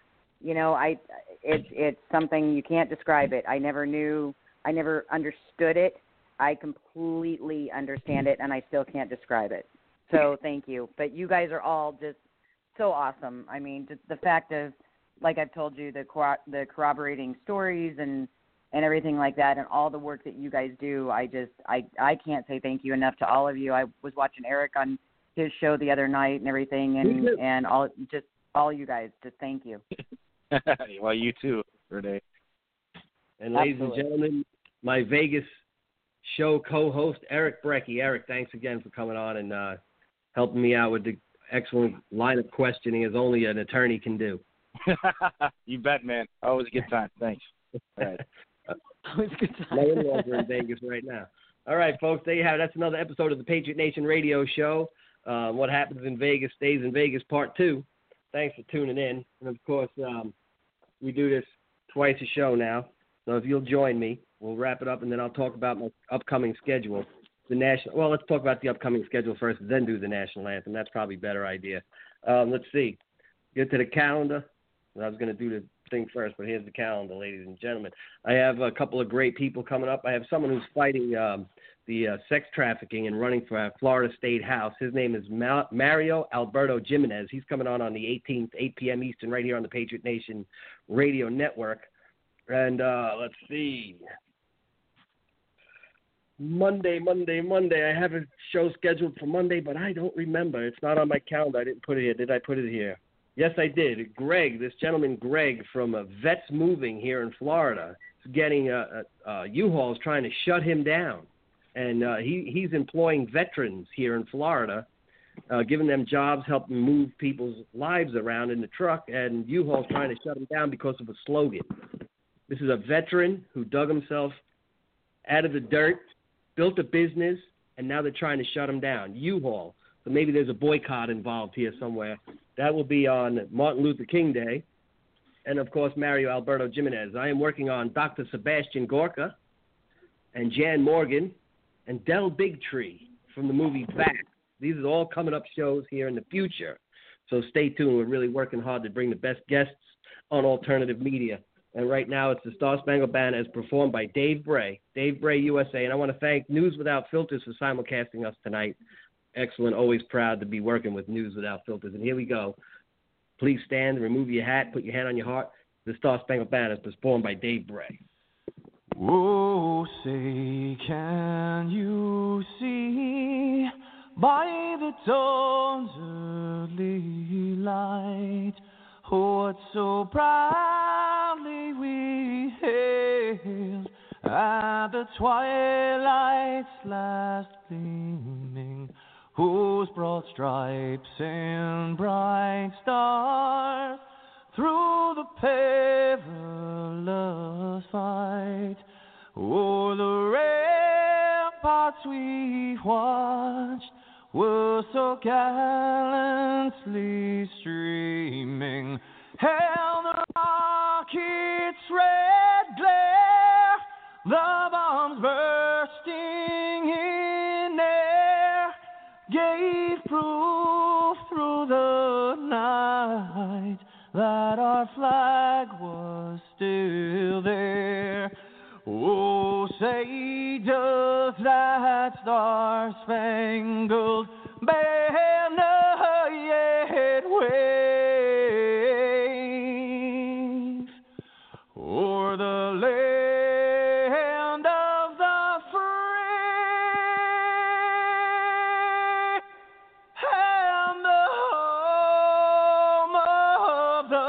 it's something you can't describe it. I never understood it. I completely understand it, and I still can't describe it. So thank you. But you guys are all just so awesome. I mean, just the fact of, like I've told you, the corroborating stories and everything like that, and all the work that you guys do, I can't say thank you enough to all of you. I was watching Eric on his show the other night and everything, and all you guys, just thank you. Well, you too, Renee. And ladies and gentlemen, my Vegas show co-host, Eric Brecky. Eric, thanks again for coming on and helping me out with the excellent line of questioning as only an attorney can do. You bet, man. Always a good time. Thanks. All right. Always a good time. My in-laws are in Vegas right now. All right, folks, there you have it. That's another episode of the Patriot Nation Radio Show. What happens in Vegas stays in Vegas, Part 2. Thanks for tuning in. And, of course, we do this twice a show now. So if you'll join me, we'll wrap it up, and then I'll talk about my upcoming schedule. Let's talk about the upcoming schedule first, then do the national anthem. That's probably a better idea. Let's see. Get to the calendar. I was going to do the thing first, but here's the calendar, ladies and gentlemen. I have a couple of great people coming up. I have someone who's fighting the sex trafficking and running for Florida State House. His name is Mario Alberto Jimenez. He's coming on the 18th, 8 p.m. Eastern, right here on the Patriot Nation Radio Network. And let's see. Monday. I have a show scheduled for Monday, but I don't remember. It's not on my calendar. I didn't put it here. Did I put it here? Yes, I did. Greg, this gentleman Greg from Vets Moving here in Florida, is getting U-Haul's trying to shut him down. And he's employing veterans here in Florida, giving them jobs, helping move people's lives around in the truck, and U-Haul's trying to shut him down because of a slogan. This is a veteran who dug himself out of the dirt, built a business, and now they're trying to shut him down. U-Haul. So maybe there's a boycott involved here somewhere. That will be on Martin Luther King Day. And, of course, Mario Alberto Jimenez. I am working on Dr. Sebastian Gorka and Jan Morgan and Del Bigtree from the movie Back. These are all coming up shows here in the future. So stay tuned. We're really working hard to bring the best guests on alternative media. And right now it's the Star Spangled Banner as performed by Dave Bray USA. And I want to thank News Without Filters for simulcasting us tonight. Excellent. Always proud to be working with News Without Filters. And here we go. Please stand, remove your hat, put your hand on your heart. The Star Spangled Banner is performed by Dave Bray. Oh, say, can you see by the dawn's early light what so proudly we hailed at the twilight's last gleaming, whose broad stripes and bright stars through the perilous fight o'er the ramparts we watched were so gallantly streaming, held the rocket's red glare, the bombs bursting in air, gave proof through the night that our flag was still there. Oh, say does that star-spangled banner yet wave o'er the land of the free and the home of the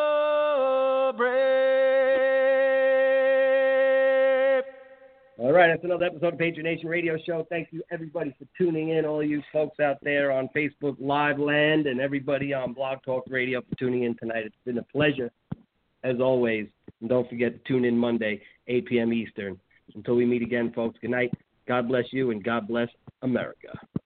brave. All right, that's another episode of Patriot Nation Radio Show. Thank you, everybody, for tuning in, all you folks out there on Facebook Live Land and everybody on Blog Talk Radio for tuning in tonight. It's been a pleasure, as always. And don't forget to tune in Monday, 8 p.m. Eastern. Until we meet again, folks, good night. God bless you, and God bless America.